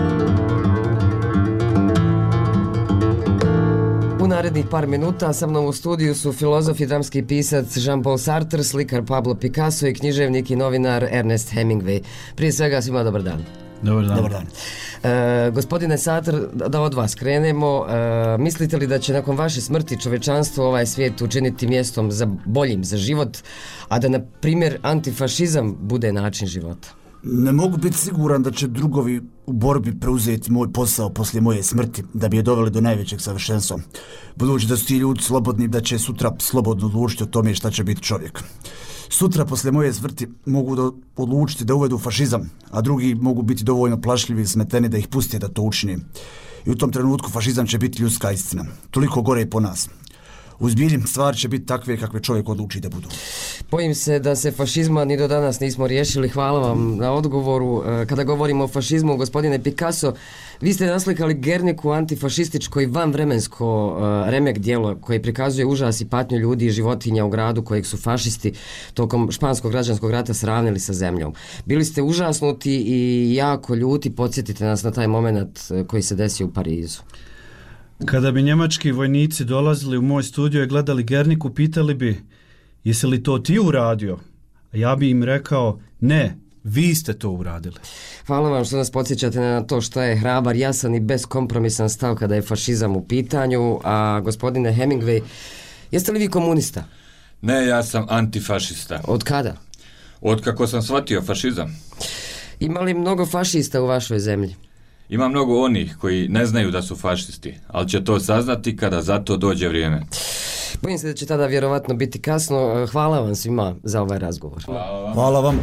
U narednih par minuta sa mnom u studiju su filozof i dramski pisac Jean-Paul Sartre, slikar Pablo Picasso i književnik i novinar Ernest Hemingway. Prije svega svima dobar dan. Dobar dan. Dobar dan. Gospodine Sartre, da od vas krenemo. Mislite li da će nakon vaše smrti čovečanstvo ovaj svijet učiniti mjestom boljim za život, a da, na primjer, antifašizam bude način života? Ne mogu biti siguran da će drugovi u borbi preuzeti moj posao poslije moje smrti, da bi je doveli do najvećeg savršenstva. Budući da su ti ljudi slobodni, da će sutra slobodno odlučiti o tome šta će biti čovjek. Sutra, poslije moje smrti, mogu odlučiti da uvedu fašizam, a drugi mogu biti dovoljno plašljivi i smeteni da ih puste da to učini. I u tom trenutku fašizam će biti ljudska istina. Toliko gore i po nas. U zbilji stvari će biti takve kakve čovjek odluči da budu. Bojim se da se fašizma ni do danas nismo riješili. Hvala vam na odgovoru. Kada govorimo o fašizmu, gospodine Picasso, vi ste naslikali Gerniku, antifašističko i vanvremensko remek djelo koje prikazuje užas i patnju ljudi i životinja u gradu kojeg su fašisti tokom španskog građanskog rata sravnili sa zemljom. Bili ste užasnuti i jako ljuti. Podsjetite nas na taj moment koji se desio u Parizu. Kada bi njemački vojnici dolazili u moj studio i gledali Gerniku, pitali bi, jesi li to ti uradio? A ja bi im rekao, ne, vi ste to uradili. Hvala vam što nas podsjećate na to što je hrabar, jasan i beskompromisan stav kada je fašizam u pitanju. A gospodine Hemingway, jeste li vi komunista? Ne, ja sam antifašista. Od kada? Od kako sam shvatio fašizam. Ima li mnogo fašista u vašoj zemlji? Ima mnogo onih koji ne znaju da su fašisti, ali će to saznati kada za to dođe vrijeme. Bojim se da će tada vjerovatno biti kasno. Hvala vam svima za ovaj razgovor. Hvala vam.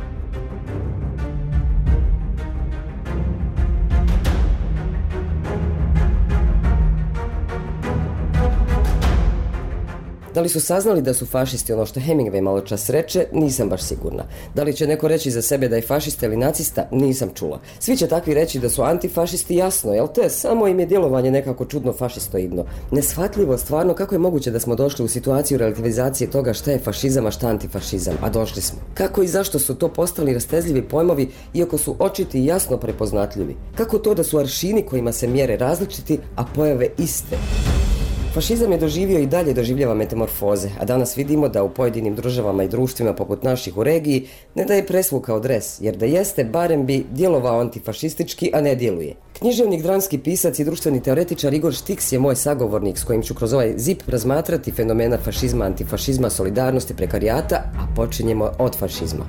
Da li su saznali da su fašisti ono što Hemingway malo čas reče, nisam baš sigurna. Da li će neko reći za sebe da je fašista ili nacista, nisam čula. Svi će takvi reći da su antifašisti, jasno, jel te? Samo im je djelovanje nekako čudno fašistoidno. Neshvatljivo stvarno kako je moguće da smo došli u situaciju relativizacije toga šta je fašizam, a šta antifašizam, a došli smo. Kako i zašto su to postali rastezljivi pojmovi, iako su očiti i jasno prepoznatljivi? Kako to da su aršini kojima se mjere različiti, a pojave iste? Fašizam je doživio i dalje doživljava metamorfoze, a danas vidimo da u pojedinim državama i društvima poput naših u regiji ne daje presvukao dres, jer da jeste, barem bi djelovao antifašistički, a ne djeluje. Književnik, dramski pisac i društveni teoretičar Igor Štiks je moj sagovornik s kojim ću kroz ovaj zip razmatrati fenomena fašizma, antifašizma, solidarnosti, prekarijata, a počinjemo od fašizma.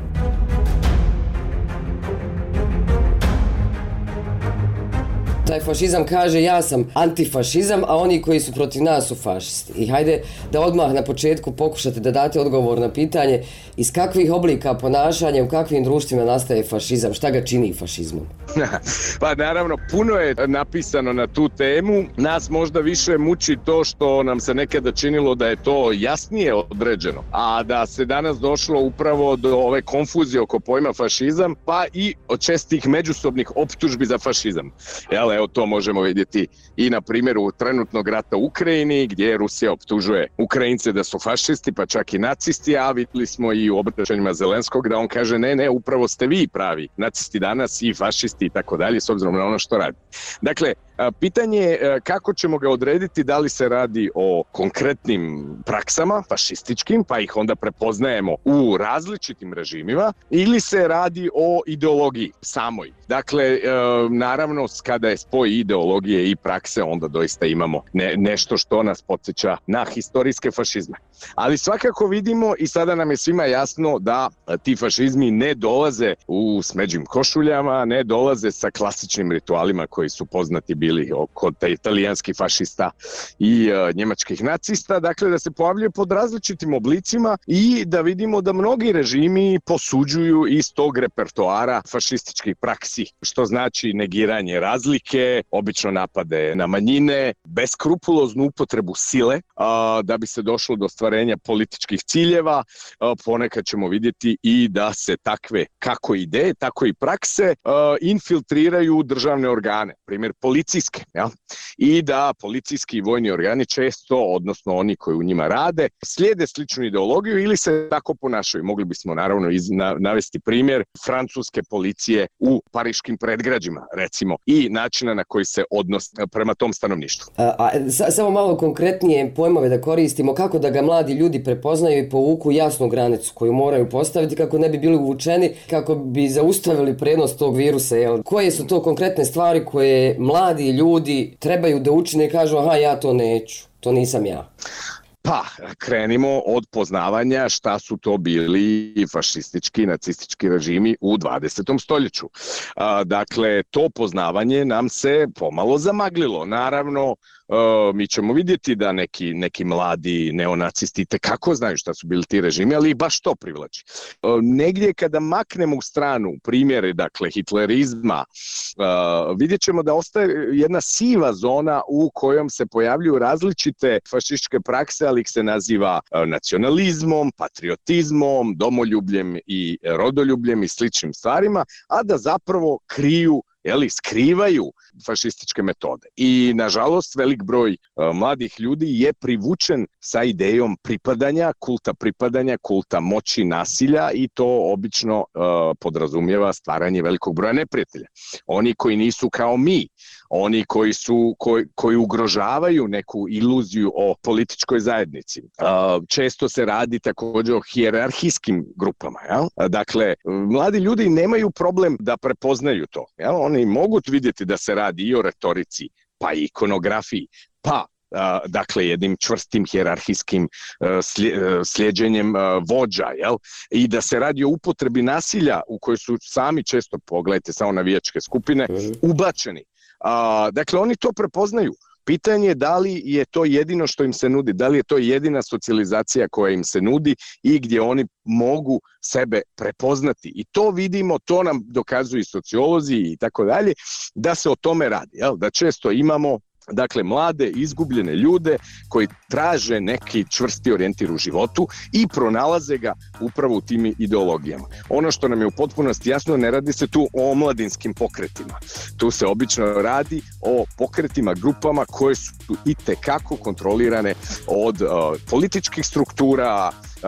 taj fašizam kaže ja sam antifašizam, a oni koji su protiv nas su fašisti. I hajde da odmah na početku pokušate da date odgovor na pitanje iz kakvih oblika ponašanja, u kakvim društvima nastaje fašizam, šta ga čini fašizmom? Pa naravno, puno je napisano na tu temu. Nas možda više muči to što nam se nekada činilo da je to jasnije određeno, a da se danas došlo upravo do ove konfuzije oko pojma fašizam, pa i od čestih međusobnih optužbi za fašizam. Evo to možemo vidjeti i na primjeru trenutnog rata u Ukrajini, gdje Rusija optužuje Ukrajince da su fašisti, pa čak i nacisti, a vidjeli smo i u obraćanjima Zelenskog da on kaže ne, upravo ste vi pravi nacisti danas i fašisti i tako dalje, s obzirom na ono što radi. Dakle, pitanje je kako ćemo ga odrediti, da li se radi o konkretnim praksama, fašističkim, pa ih onda prepoznajemo u različitim režimima, ili se radi o ideologiji samoj. Dakle, naravno, kada je spoj ideologije i prakse, onda doista imamo nešto što nas podsjeća na historijske fašizme. Ali svakako vidimo i sada nam je svima jasno da ti fašizmi ne dolaze u smeđim košuljama, ne dolaze sa klasičnim ritualima koji su poznati bili kod italijanskih fašista i njemačkih nacista, dakle da se pojavljuje pod različitim oblicima i da vidimo da mnogi režimi posuđuju iz tog repertoara fašističkih praksi, što znači negiranje razlike, obično napade na manjine, beskrupuloznu upotrebu sile da bi se došlo do ostvarenja političkih ciljeva. Ponekad ćemo vidjeti i da se takve kako ideje, tako i prakse infiltriraju u državne organe, primjer policijske, ja? I da policijski i vojni organi često, odnosno oni koji u njima rade, slijede sličnu ideologiju ili se tako ponašaju. Mogli bismo naravno navesti primjer francuske policije u pariškim predgrađima, recimo, i načina na koji se odnos prema tom stanovništvu. Samo malo konkretnije pojmove da koristimo, kako da ga mladi ljudi prepoznaju i povuku jasnu granicu koju moraju postaviti kako ne bi bili uvučeni, kako bi zaustavili prenos tog virusa. Jel? Koje su to konkretne stvari koje mladi ljudi trebaju da učine i kažu aha, ja to neću, to nisam ja? Pa, krenimo od poznavanja šta su to bili fašistički, nacistički režimi u 20. stoljeću. Dakle, to poznavanje nam se pomalo zamaglilo. Naravno, mi ćemo vidjeti da neki mladi neonacisti kako znaju šta su bili ti režimi, ali ih baš to privlači. Negdje kada maknemo u stranu primjere, dakle, hitlerizma, vidjet ćemo da ostaje jedna siva zona u kojom se pojavljuju različite fašističke prakse, ali ih se naziva nacionalizmom, patriotizmom, domoljubljem i rodoljubljem i sličnim stvarima, a da zapravo skrivaju fašističke metode. I nažalost velik broj mladih ljudi je privučen sa idejom pripadanja, kulta moći, nasilja, i to obično podrazumijeva stvaranje velikog broja neprijatelja. Oni koji nisu kao mi, oni koji ugrožavaju neku iluziju o političkoj zajednici. Često se radi također o hijerarhijskim grupama. Jel? Dakle, mladi ljudi nemaju problem da prepoznaju to. Jel? Oni mogu vidjeti da se radi i o retorici, pa i ikonografiji, pa dakle jednim čvrstim hijerarhijskim slijeđenjem vođa, jel? I da se radi o upotrebi nasilja u kojoj su sami često, pogledajte samo navijačke skupine, ubačeni. Dakle, oni to prepoznaju. Pitanje je da li je to jedino što im se nudi, da li je to jedina socijalizacija koja im se nudi i gdje oni mogu sebe prepoznati. I to vidimo, to nam dokazuju i sociolozi i tako dalje, da se o tome radi, jel? Da često imamo dakle mlade, izgubljene ljude koji traže neki čvrsti orijentir u životu i pronalaze ga upravo u tim ideologijama. Ono što nam je u potpunosti jasno, ne radi se tu o omladinskim pokretima. Tu se obično radi o pokretima, grupama koje su itekako kontrolirane od političkih struktura,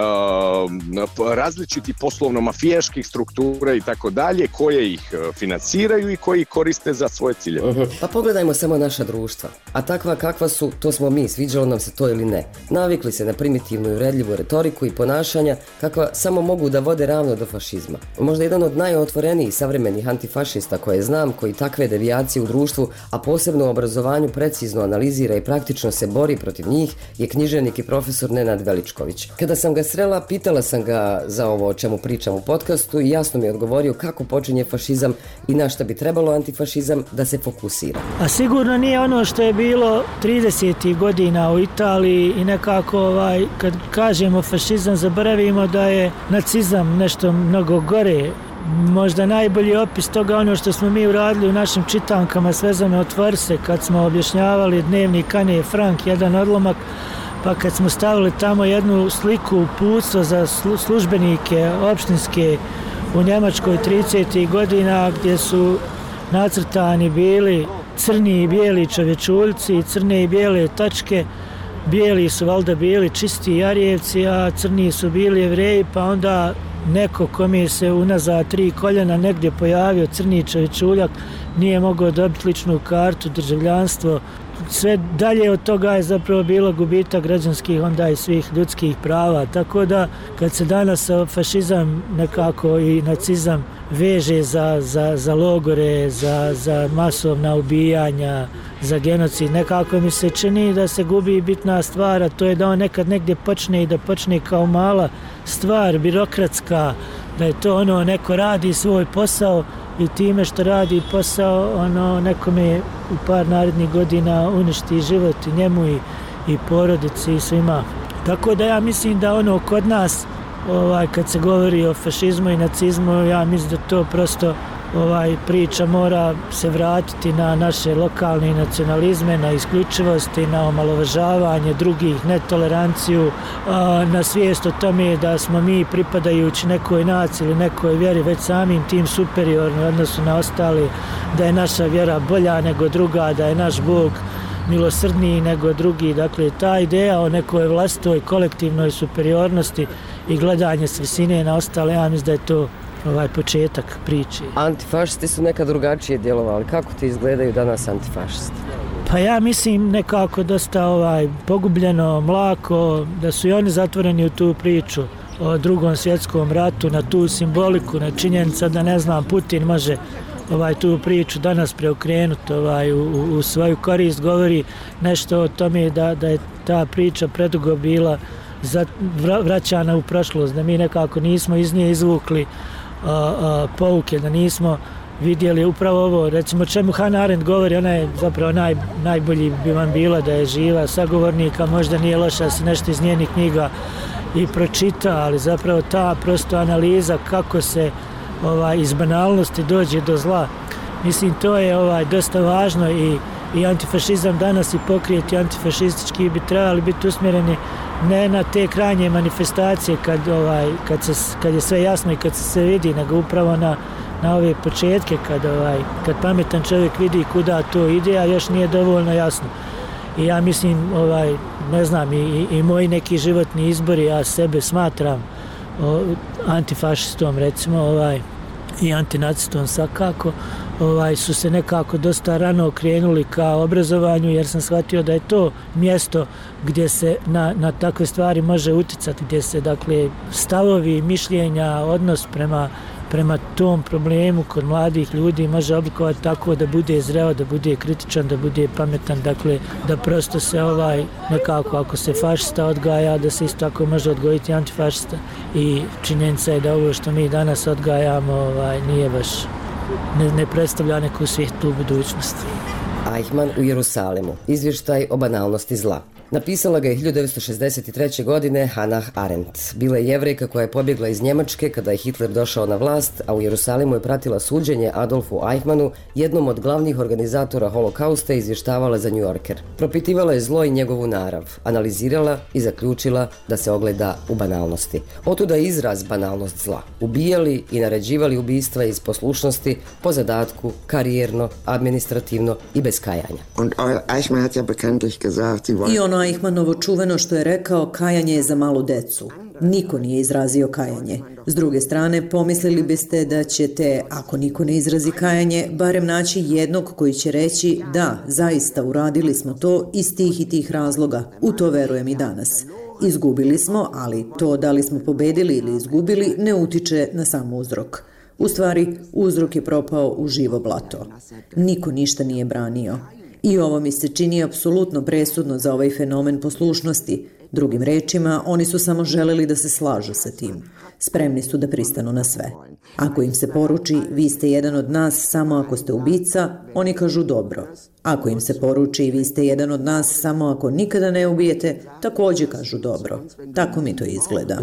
različitih poslovno-mafijaških struktura i tako dalje, koje ih financiraju i koji ih koriste za svoje ciljeve. Pa pogledajmo samo naša društva. A takva kakva su, to smo mi, sviđalo nam se to ili ne. Navikli se na primitivnu i uvredljivu retoriku i ponašanja kakva samo mogu da vode ravno do fašizma. Možda jedan od najotvorenijih savremenih antifašista koje znam, koji takve devijacije u društvu, a posebno u obrazovanju, precizno analizira i praktično se bori protiv njih, je književnik i profesor Nenad Veličković. Kada sam ga srela, pitala sam ga za ovo o čemu pričam u podcastu i jasno mi je odgovorio kako počinje fašizam i na šta bi trebalo antifašizam da se fokusira. A sigurno nije ono što je bilo 30. godina u Italiji i nekako kad kažemo fašizam zaboravimo da je nacizam nešto mnogo gore. Možda najbolji opis toga ono što smo mi uradili u našim čitankama Svezano otvori se kad smo objašnjavali dnevnik Ane Frank, jedan odlomak, pa kad smo stavili tamo jednu sliku uputstva za službenike opštinske u Njemačkoj 30. godina gdje su nacrtani bili crni i bijeli čovječuljci i crne i bijele tačke. Bijeli su valjda bili čisti Jarijevci, a crni su bili Jevreji, pa onda neko kome se unazad 3 koljena negdje pojavio crni čovječuljak nije mogao dobiti ličnu kartu, državljanstvo. Sve dalje od toga je zapravo bilo gubitak građanskih onda i svih ljudskih prava. Tako da kad se danas fašizam nekako i nacizam veže za logore, za masovna ubijanja, za genocid, nekako mi se čini da se gubi bitna stvar, a to je da on nekad negdje počne i da počne kao mala stvar, birokratska, da je to ono neko radi svoj posao i time što radi posao nekome u par narednih godina uništi život i njemu i porodici i svima. Tako da ja mislim da kod nas kad se govori o fašizmu i nacizmu, ja mislim da to prosto priča mora se vratiti na naše lokalne nacionalizme, na isključivosti, na omalovažavanje drugih, netoleranciju, na svijest o tome da smo mi pripadajući nekoj naciji ili nekoj vjeri već samim tim superiorni u odnosu na ostali, da je naša vjera bolja nego druga, da je naš Bog milosrdniji nego drugi. Dakle, ta ideja o nekoj vlastitoj kolektivnoj superiornosti i gledanje s visine na ostale, ja mislim da je to početak priče. Antifašisti su nekad drugačije djelovali. Kako ti izgledaju danas antifašisti? Pa ja mislim nekako dosta pogubljeno, mlako, da su i oni zatvoreni u tu priču o Drugom svjetskom ratu, na tu simboliku, na činjenica da ne znam, Putin može tu priču danas preokrenuti u svoju korist, govori nešto o tome da je ta priča predugo bila vraćana u prošlost, da mi nekako nismo iz nje izvukli pouke, da nismo vidjeli upravo ovo, recimo čemu Hannah Arendt govori, ona je zapravo najbolji bi vam bila da je živa sagovornika, možda nije loša si nešto iz njenih knjiga i pročita, ali zapravo ta prosto analiza kako se iz banalnosti dođe do zla. Mislim, to je dosta važno i antifašizam danas i pokrijeti antifašistički bi trebali biti usmjereni ne na te krajnje manifestacije kad je sve jasno i kad se sve vidi, nego upravo na ove početke kad pametan čovjek vidi kuda to ide, a još nije dovoljno jasno. I ja mislim, ne znam, i moji neki životni izbori, ja sebe smatram antifašistom, recimo, i antinacistom svakako, su se nekako dosta rano okrenuli ka obrazovanju, jer sam shvatio da je to mjesto gdje se na takve stvari može utjecati, gdje se dakle stavovi, mišljenja, odnos prema tom problemu kod mladih ljudi može oblikovati tako da bude zreo, da bude kritičan, da bude pametan, dakle da prosto se nekako ako se fašista odgaja, da se isto tako može odgojiti antifašista i činjenica je da ovo što mi danas odgajamo nije baš, ne predstavlja neku svijetlu budućnost. Eichmann u Jerusalimu. Izvještaj o banalnosti zla. Napisala ga je 1963. godine Hannah Arendt. Bila je Jevrejka koja je pobjegla iz Njemačke kada je Hitler došao na vlast, a u Jerusalimu je pratila suđenje Adolfu Eichmannu, jednom od glavnih organizatora holokausta, i izvještavala za New Yorker. Propitivala je zlo i njegovu narav, analizirala i zaključila da se ogleda u banalnosti. Otuda je izraz banalnost zla. Ubijali i naređivali ubistva iz poslušnosti, po zadatku, karijerno, administrativno i bez kajanja. I ono Eichmannovo čuveno što je rekao, kajanje je za malu decu. Niko nije izrazio kajanje. S druge strane, pomislili biste da ćete, ako niko ne izrazi kajanje, barem naći jednog koji će reći da, zaista uradili smo to iz tih i tih razloga. U to verujem i danas. Izgubili smo, ali to da li smo pobedili ili izgubili ne utiče na sam uzrok. U stvari, uzrok je propao u živo blato. Niko ništa nije branio. I ovo mi se čini apsolutno presudno za ovaj fenomen poslušnosti. Drugim rečima, oni su samo želeli da se slažu sa tim. Spremni su da pristanu na sve. Ako im se poruči, vi ste jedan od nas samo ako ste ubica, oni kažu dobro. Ako im se poruči, vi ste jedan od nas samo ako nikada ne ubijete, također kažu dobro. Tako mi to izgleda.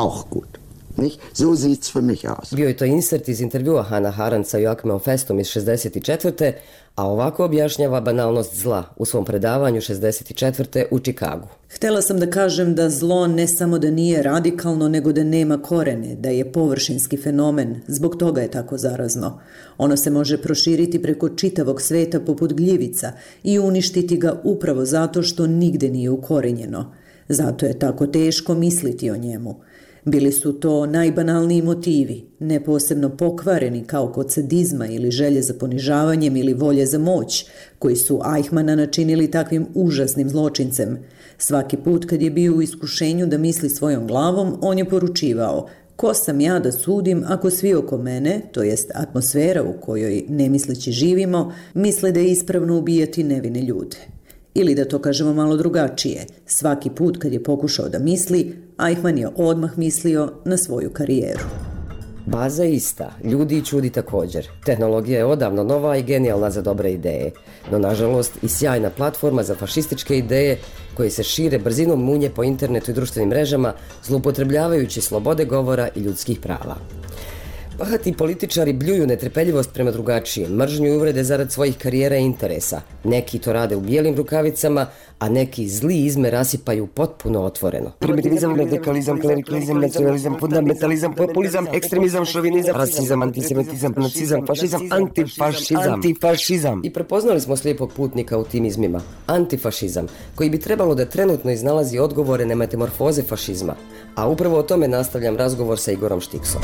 Bio je to insert iz intervjua Hannah Arendt sa Joachimom Festom iz 64. A ovako objašnjava banalnost zla u svom predavanju 64. u Čikagu. Htela sam da kažem da zlo ne samo da nije radikalno, nego da nema korene, da je površinski fenomen, zbog toga je tako zarazno. Ono se može proširiti preko čitavog sveta poput gljivica i uništiti ga upravo zato što nigde nije ukorenjeno. Zato je tako teško misliti o njemu. Bili su to najbanalniji motivi, ne posebno pokvareni kao kod sadizma ili želje za ponižavanjem ili volje za moć, koji su Eichmanna načinili takvim užasnim zločincem. Svaki put kad je bio u iskušenju da misli svojom glavom, on je poručivao: ko sam ja da sudim ako svi oko mene, to jest atmosfera u kojoj nemisleći živimo, misle da je ispravno ubijati nevine ljude. Ili da to kažemo malo drugačije, svaki put kad je pokušao da misli, Eichmann je odmah mislio na svoju karijeru. Baza je ista, ljudi i čudi također. Tehnologija je odavno nova i genijalna za dobre ideje, no nažalost i sjajna platforma za fašističke ideje koje se šire brzinom munje po internetu i društvenim mrežama, zloupotrebljavajući slobode govora i ljudskih prava. Bahati političari bljuju netrpeljivost prema drugačijem, mržnju i uvrede zarad svojih karijera i interesa. Neki to rade u bijelim rukavicama, a neki zli izme rasipaju potpuno otvoreno. Primitivizam, radikalizam, klerikalizam, nacionalizam, fundamentalizam, populizam, ekstremizam, šovinizam, rasizam, antisemitizam, nacizam, fašizam, antifašizam. I prepoznali smo slijepog putnika u tim izmima. Antifašizam, koji bi trebalo da trenutno iznalazi odgovore na metamorfoze fašizma. A upravo o tome nastavljam razgovor sa Igorom Štiksom.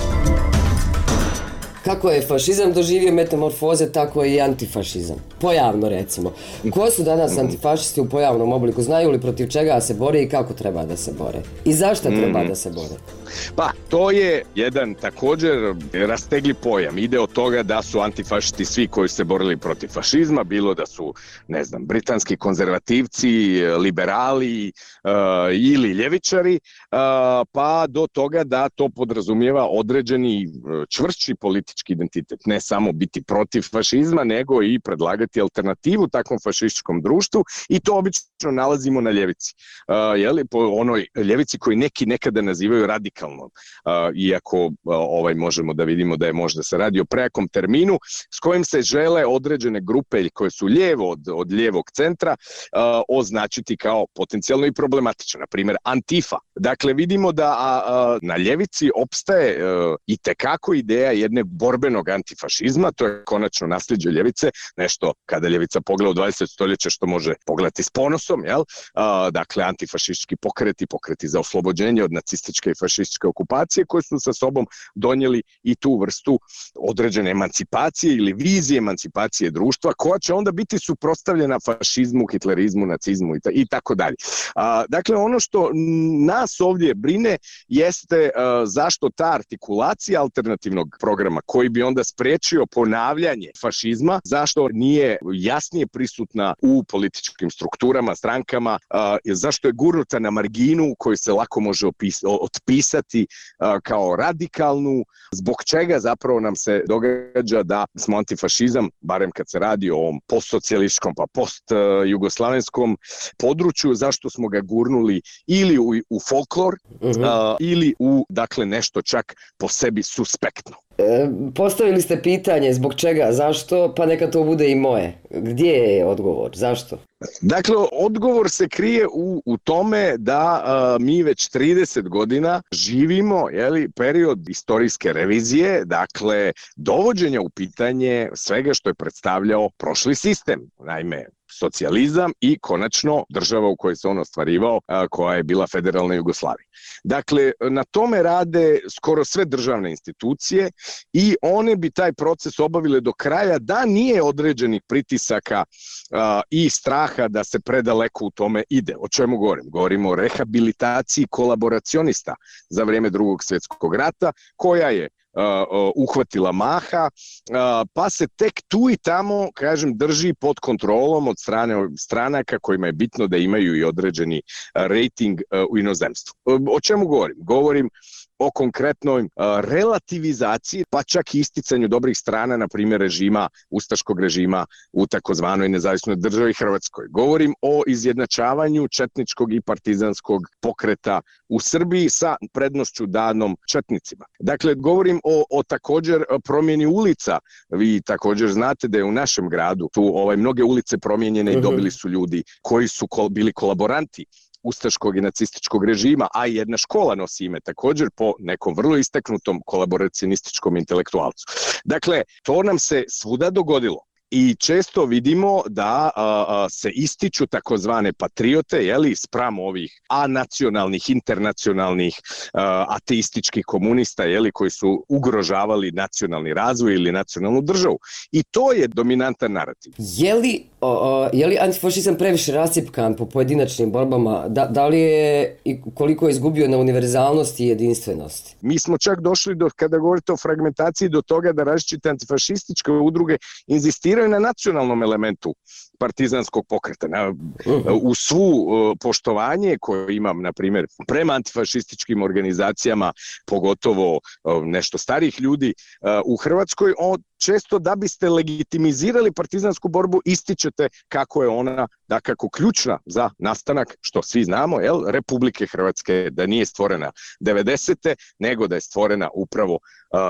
Kako je fašizam doživio metamorfoze, tako je i antifašizam. Pojavno recimo. Ko su danas antifašisti u pojavnom obliku? Znaju li protiv čega se bore i kako treba da se bore? I zašto treba da se bore? Pa, to je jedan također rastegli pojam. Ide od toga da su antifašisti svi koji se borili protiv fašizma, bilo da su, ne znam, britanski konzervativci, liberali ili ljevičari, pa do toga da to podrazumijeva određeni čvršći politički identitet. Ne samo biti protiv fašizma, nego i predlagati alternativu takvom fašističkom društvu i to obično nalazimo na ljevici. Po onoj ljevici koju neki nekada nazivaju radikalnom. Iako možemo da vidimo da je možda se radi o prejakom terminu s kojim se žele određene grupe koje su lijevo od lijevog centra označiti kao potencijalno i problematično. Na primjer, Antifa. Dakle, vidimo da na ljevici opstaje itekako ideja jedne borbenog antifašizma, to je konačno nasljeđe ljevice, nešto kada ljevica pogleda u 20. stoljeće što može pogledati s ponosom, dakle antifašistički pokreti za oslobođenje od nacističke i fašističke okupacije koje su sa sobom donijeli i tu vrstu određene emancipacije ili vizije emancipacije društva koja će onda biti suprotstavljena fašizmu, hitlerizmu, nacizmu i tako dalje. Dakle, ono što nas ovdje brine jeste zašto ta artikulacija alternativnog programa koji bi onda spriječio ponavljanje fašizma, zašto nije jasnije prisutna u političkim strukturama, strankama, zašto je gurnuta na marginu koju se lako može otpisati kao radikalnu, zbog čega zapravo nam se događa da smo antifašizam, barem kad se radi o ovom postsocijalističkom pa postjugoslavenskom području, zašto smo ga gurnuli ili u folklor ili u, dakle, nešto čak po sebi suspektno. Postavili ste pitanje zbog čega, zašto, pa neka to bude i moje. Gdje je odgovor, zašto? Dakle, odgovor se krije u tome da mi već 30 godina živimo period istorijske revizije, dakle dovođenja u pitanje svega što je predstavljao prošli sistem, naime socijalizam i konačno država u kojoj se on ostvarivao, koja je bila federalna Jugoslavija. Dakle, na tome rade skoro sve državne institucije i one bi taj proces obavile do kraja da nije određenih pritisaka i straha da se predaleko u tome ide. O čemu govorim? Govorimo o rehabilitaciji kolaboracionista za vrijeme Drugog svjetskog rata, koja je uhvatila maha, pa se tek tu i tamo, kažem, drži pod kontrolom od strane stranaka kojima je bitno da imaju i određeni rating u inozemstvu. O čemu govorim? Govorim o konkretnoj relativizaciji, pa čak i isticanju dobrih strana, na primjer ustaškog režima u takozvanoj nezavisnoj državi Hrvatskoj. Govorim o izjednačavanju četničkog i partizanskog pokreta u Srbiji sa prednošću danom četnicima. Dakle, govorim o također promjeni ulica. Vi također znate da je u našem gradu tu mnoge ulice promijenjene i dobili su ljudi koji su bili kolaboranti ustaškog i nacističkog režima, a i jedna škola nosi ime također po nekom vrlo istaknutom kolaboracionističkom intelektualcu. Dakle, to nam se svuda dogodilo. I često vidimo da se ističu takozvane patriote, spram ovih anacionalnih, internacionalnih, ateističkih komunista, koji su ugrožavali nacionalni razvoj ili nacionalnu državu. I to je dominantan narativ. Je li antifašizam previše rascjepkan po pojedinačnim borbama? Da li je i koliko je izgubio na univerzalnosti i jedinstvenosti? Mi smo čak došli kada govorite o fragmentaciji do toga da različite antifašističke udruge inzistiraju na nacionalnom elementu partizanskog pokreta. U svu poštovanje koje imam, na primjer, prema antifašističkim organizacijama, pogotovo nešto starih ljudi u Hrvatskoj, često da biste legitimizirali partizansku borbu ističete kako je ona dakako ključna za nastanak, što svi znamo, Republike Hrvatske, da nije stvorena 90. nego da je stvorena upravo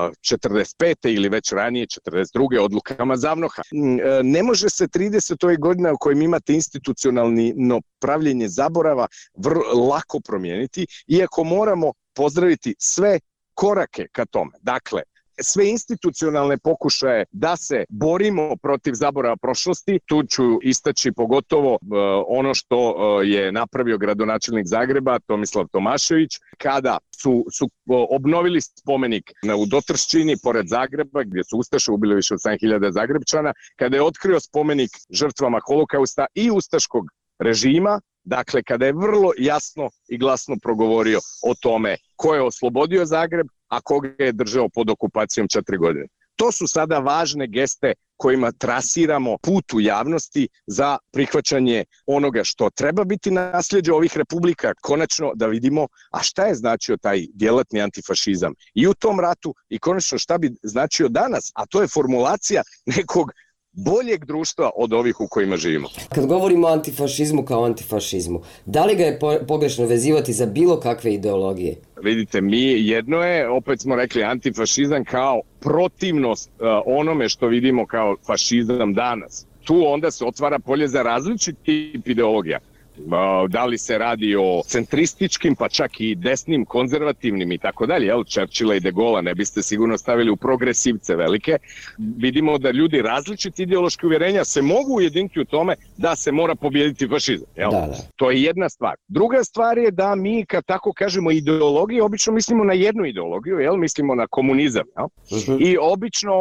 45. ili već ranije 42. odlukama Zavnoha. Ne može se 30. godina u kojim imate institucionalno pravljenje zaborava lako promijeniti, iako moramo pozdraviti sve korake ka tome. Dakle, sve institucionalne pokušaje da se borimo protiv zaborava prošlosti, tu ću istaći pogotovo ono što je napravio gradonačelnik Zagreba Tomislav Tomašević, kada su obnovili spomenik u Dotrščini pored Zagreba, gdje su ustaše ubili više od 7.000 Zagrebčana, kada je otkrio spomenik žrtvama Holokausta i ustaškog režima, dakle kada je vrlo jasno i glasno progovorio o tome ko je oslobodio Zagreb, a koga je držao pod okupacijom 4 godine. To su sada važne geste kojima trasiramo put u javnosti za prihvaćanje onoga što treba biti nasljeđe ovih republika. Konačno da vidimo, a šta je značio taj djelatni antifašizam i u tom ratu i konačno šta bi značio danas, a to je formulacija nekog boljeg društva od ovih u kojima živimo. Kad govorimo o antifašizmu kao antifašizmu, da li ga je pogrešno vezivati za bilo kakve ideologije? Vidite, jedno je, opet smo rekli, antifašizam kao protivnost onome što vidimo kao fašizam danas. Tu onda se otvara polje za različit tip ideologija. Da li se radi o centrističkim, pa čak i desnim, konzervativnim i tako dalje, Churchilla i de Gaulle ne biste sigurno stavili u progresivce velike. Vidimo da ljudi različiti ideološki uvjerenja se mogu ujediniti u tome da se mora pobijediti fašizam. Da. To je jedna stvar. Druga stvar je da mi, kad tako kažemo ideologiju, obično mislimo na jednu ideologiju, mislimo na komunizam. I obično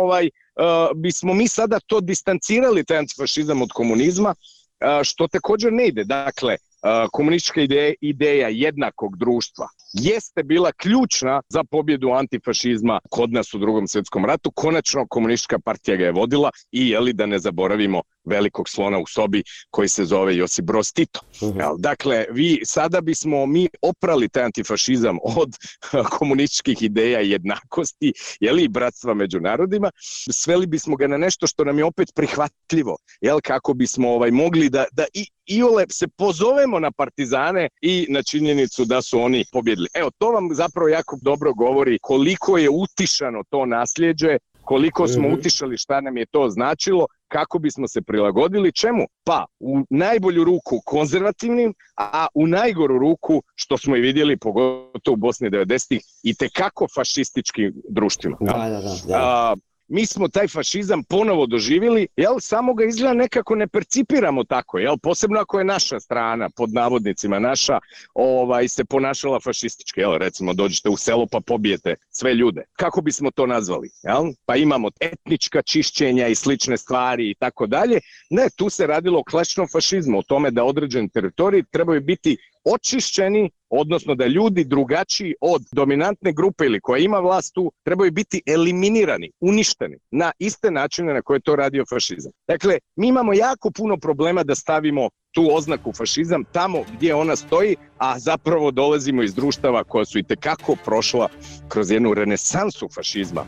bismo mi sada to distancirali, taj antifašizam od komunizma, što također ne ide. Dakle, komunistička ideja jednakog društva jeste bila ključna za pobjedu antifašizma kod nas u Drugom svjetskom ratu. Konačno komunistička partija ga je vodila i da ne zaboravimo velikog slona u sobi koji se zove Josip Broz Tito. Dakle, sada bismo mi oprali taj antifašizam od komunističkih ideja jednakosti, i bratstva među narodima, sveli bismo ga na nešto što nam je opet prihvatljivo, kako bismo mogli da iole se pozovemo na partizane i na činjenicu da su oni pobjedili. To vam zapravo jako dobro govori koliko je utišano to nasljeđe, koliko smo utišali šta nam je to značilo, kako bismo se prilagodili čemu? Pa u najbolju ruku konzervativnim, a u najgoru ruku, što smo i vidjeli pogotovo u Bosni 90-ih, i tekako fašističkim društvima. Da. Mi smo taj fašizam ponovo doživjeli, samo ga izgleda nekako ne percipiramo tako, posebno ako je naša strana, pod navodnicima naša, se ponašala fašistički, recimo dođete u selo pa pobijete sve ljude. Kako bismo to nazvali? Pa imamo etnička čišćenja i slične stvari i tako dalje. Ne, tu se radilo o klasičnom fašizmu, o tome da određeni teritoriji trebaju biti očišćeni, odnosno da ljudi drugačiji od dominantne grupe ili koja ima vlast tu trebaju biti eliminirani, uništeni na iste načine na koje to radio fašizam. Dakle, mi imamo jako puno problema da stavimo tu oznaku fašizam tamo gdje ona stoji, a zapravo dolazimo iz društava koja su itekako prošla kroz jednu renesansu fašizma,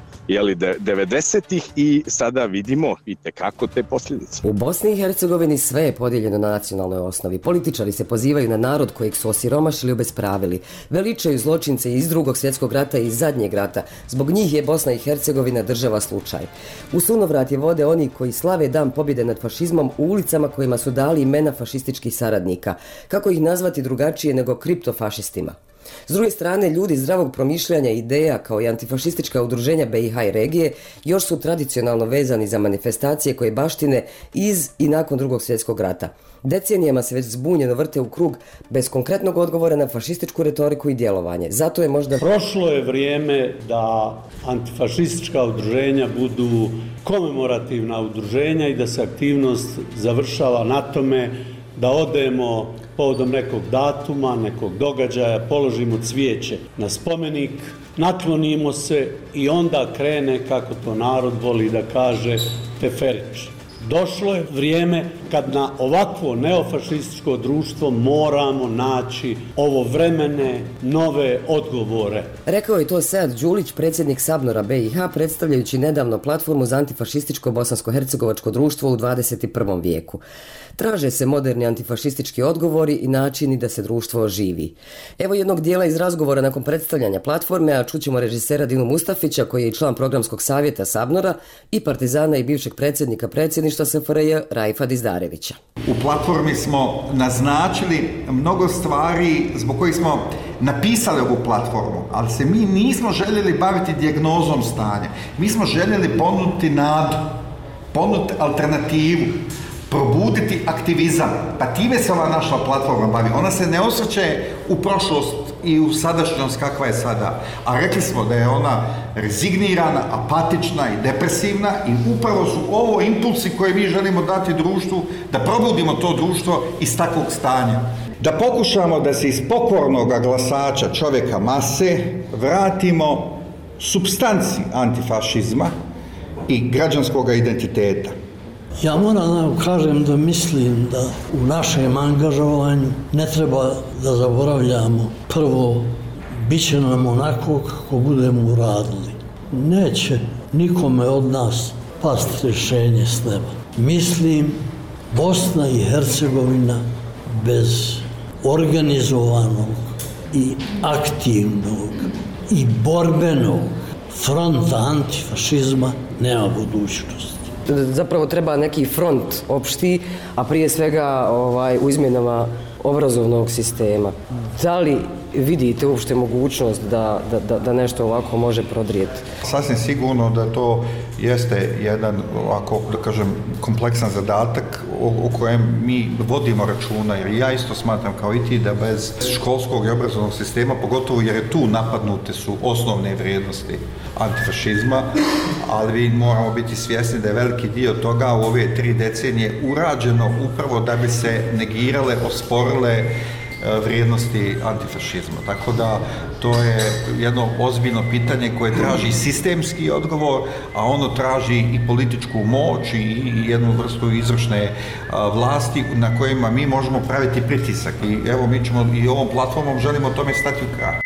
90-ih, i sada vidimo itekako te posljedice. U Bosni i Hercegovini sve je podijeljeno na nacionalnoj osnovi. Političari se pozivaju na narod kojeg su osiromašili, obespravili. Veličaju zločince iz Drugog svjetskog rata i iz Zadnjeg rata. Zbog njih je Bosna i Hercegovina država slučaj. U sunovrat je vode oni koji slave dan pobjede nad fašizmom u ulicama kojima su dali imena fašističkih saradnika. Kako ih nazvati drugačije nego kriptofašistima? S druge strane, ljudi zdravog promišljanja i ideja kao i antifašistička udruženja BiH i regije još su tradicionalno vezani za manifestacije koje baštine iz i nakon Drugog svjetskog rata. Decenijama se već zbunjeno vrte u krug bez konkretnog odgovora na fašističku retoriku i djelovanje. Zato je možda... Prošlo je vrijeme da antifašistička udruženja budu komemorativna udruženja i da se aktivnost završava na tome da odemo povodom nekog datuma, nekog događaja, položimo cvijeće na spomenik, naklonimo se i onda krene, kako to narod voli da kaže, teferić. Došlo je vrijeme kad na ovakvo neofašističko društvo moramo naći ovovremene nove odgovore. Rekao je to Sead Đulić, predsjednik Sabnora BiH, predstavljajući nedavno platformu za antifašističko bosansko-hercegovačko društvo u 21. vijeku. Traže se moderni antifašistički odgovori i načini da se društvo oživi. Evo jednog dijela iz razgovora nakon predstavljanja platforme, a čućemo režisera Dinu Mustafića, koji je i član programskog savjeta Sabnora, i partizana i bivšeg predsjednika predsjedništva SFRJ Raifa Dizdarevića. U platformi smo naznačili mnogo stvari zbog kojih smo napisali ovu platformu, ali se mi nismo željeli baviti dijagnozom stanja. Mi smo željeli ponuditi nadu, ponuditi alternativu, probuditi aktivizam. Pa time se ova naša platforma bavi. Ona se ne osvrće u prošlost i u sadašnjost kakva je sada. A rekli smo da je ona rezignirana, apatična i depresivna i upravo su ovo impulsi koje mi želimo dati društvu, da probudimo to društvo iz takvog stanja. Da pokušamo da se iz pokornog glasača čovjeka mase vratimo supstanci antifašizma i građanskog identiteta. Ja moram da vam kažem da mislim da u našem angažovanju ne treba da zaboravljamo prvo, bit će nam onako kako budemo uradili. Neće nikome od nas pasti rješenje s neba. Mislim, Bosna i Hercegovina bez organizovanog i aktivnog i borbenog fronta antifašizma nema budućnosti. Zapravo treba neki front opšti, a prije svega u izmjenama obrazovnog sistema. Da li vidite uopšte mogućnost da nešto ovako može prodrijeti? Sasvim sigurno da to jeste jedan, ovako da kažem, kompleksan zadatak o kojem mi vodimo računa, jer ja isto smatram kao i ti da bez školskog i obrazovnog sistema, pogotovo jer je tu napadnute su osnovne vrijednosti antifašizma, ali mi moramo biti svjesni da je veliki dio toga u ove 3 decenije urađeno upravo da bi se negirale, osporile vrijednosti antifašizma. Tako da to je jedno ozbiljno pitanje koje traži sistemski odgovor, a ono traži i političku moć i jednu vrstu izvršne vlasti na kojima mi možemo praviti pritisak. I evo mi ćemo i ovom platformom želimo tome stati u kraj.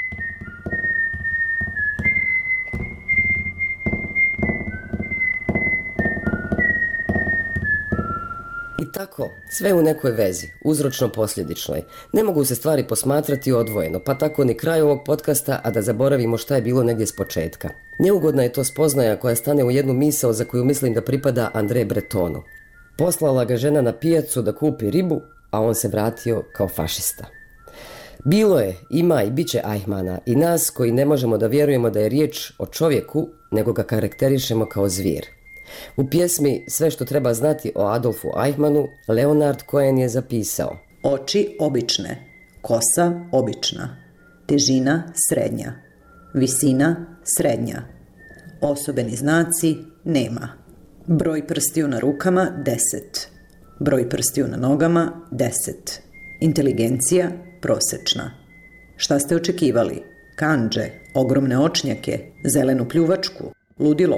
Tako, sve u nekoj vezi, uzročno-posljedičnoj. Ne mogu se stvari posmatrati odvojeno, pa tako ni kraj ovog podcasta, a da zaboravimo šta je bilo negdje s početka. Neugodna je to spoznaja koja stane u jednu misao za koju mislim da pripada André Bretonu. Poslala ga žena na pijacu da kupi ribu, a on se vratio kao fašista. Bilo je, ima i bit će Eichmanna i nas koji ne možemo da vjerujemo da je riječ o čovjeku, nego ga karakterišemo kao zvir. U pjesmi Sve što treba znati o Adolfu Eichmannu, Leonard Cohen je zapisao: Oči obične, kosa obična, težina srednja, visina srednja, osobeni znaci nema, broj prstiju na rukama 10, broj prstiju na nogama 10, inteligencija prosečna. Šta ste očekivali? Kandže, ogromne očnjake, zelenu pljuvačku, ludilo?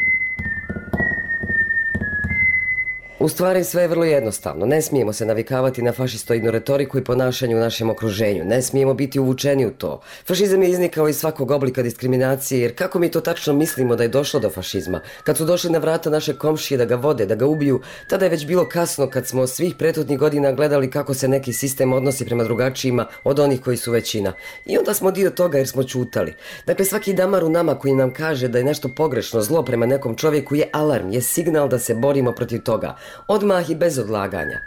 U stvari sve je vrlo jednostavno. Ne smijemo se navikavati na fašistoidnu retoriku i ponašanje u našem okruženju. Ne smijemo biti uvučeni u to. Fašizam je iznikao iz svakog oblika diskriminacije, jer kako mi to tačno mislimo da je došlo do fašizma? Kad su došli na vrata naše komšije da ga vode, da ga ubiju, tada je već bilo kasno kad smo svih prethodnih godina gledali kako se neki sistem odnosi prema drugačijima od onih koji su većina. I onda smo dio toga jer smo čutali. Dakle, svaki damar u nama koji nam kaže da je nešto pogrešno, zlo prema nekom čovjeku je alarm, je signal da se borimo protiv toga. Odmah i bez odlaganja.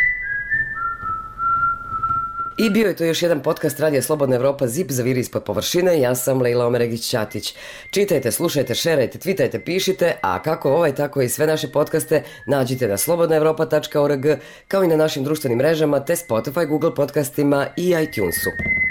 I bio je to još jedan podcast Radija Slobodna Evropa, ZIP zaviri ispod površine. Ja sam Lejla Omeregić-Ćatić. Čitajte, slušajte, šerajte, twitajte, pišite, a kako ovaj, tako i sve naše podcaste nađite na slobodnaevropa.org, kao i na našim društvenim mrežama te Spotify, Google podcastima i iTunesu.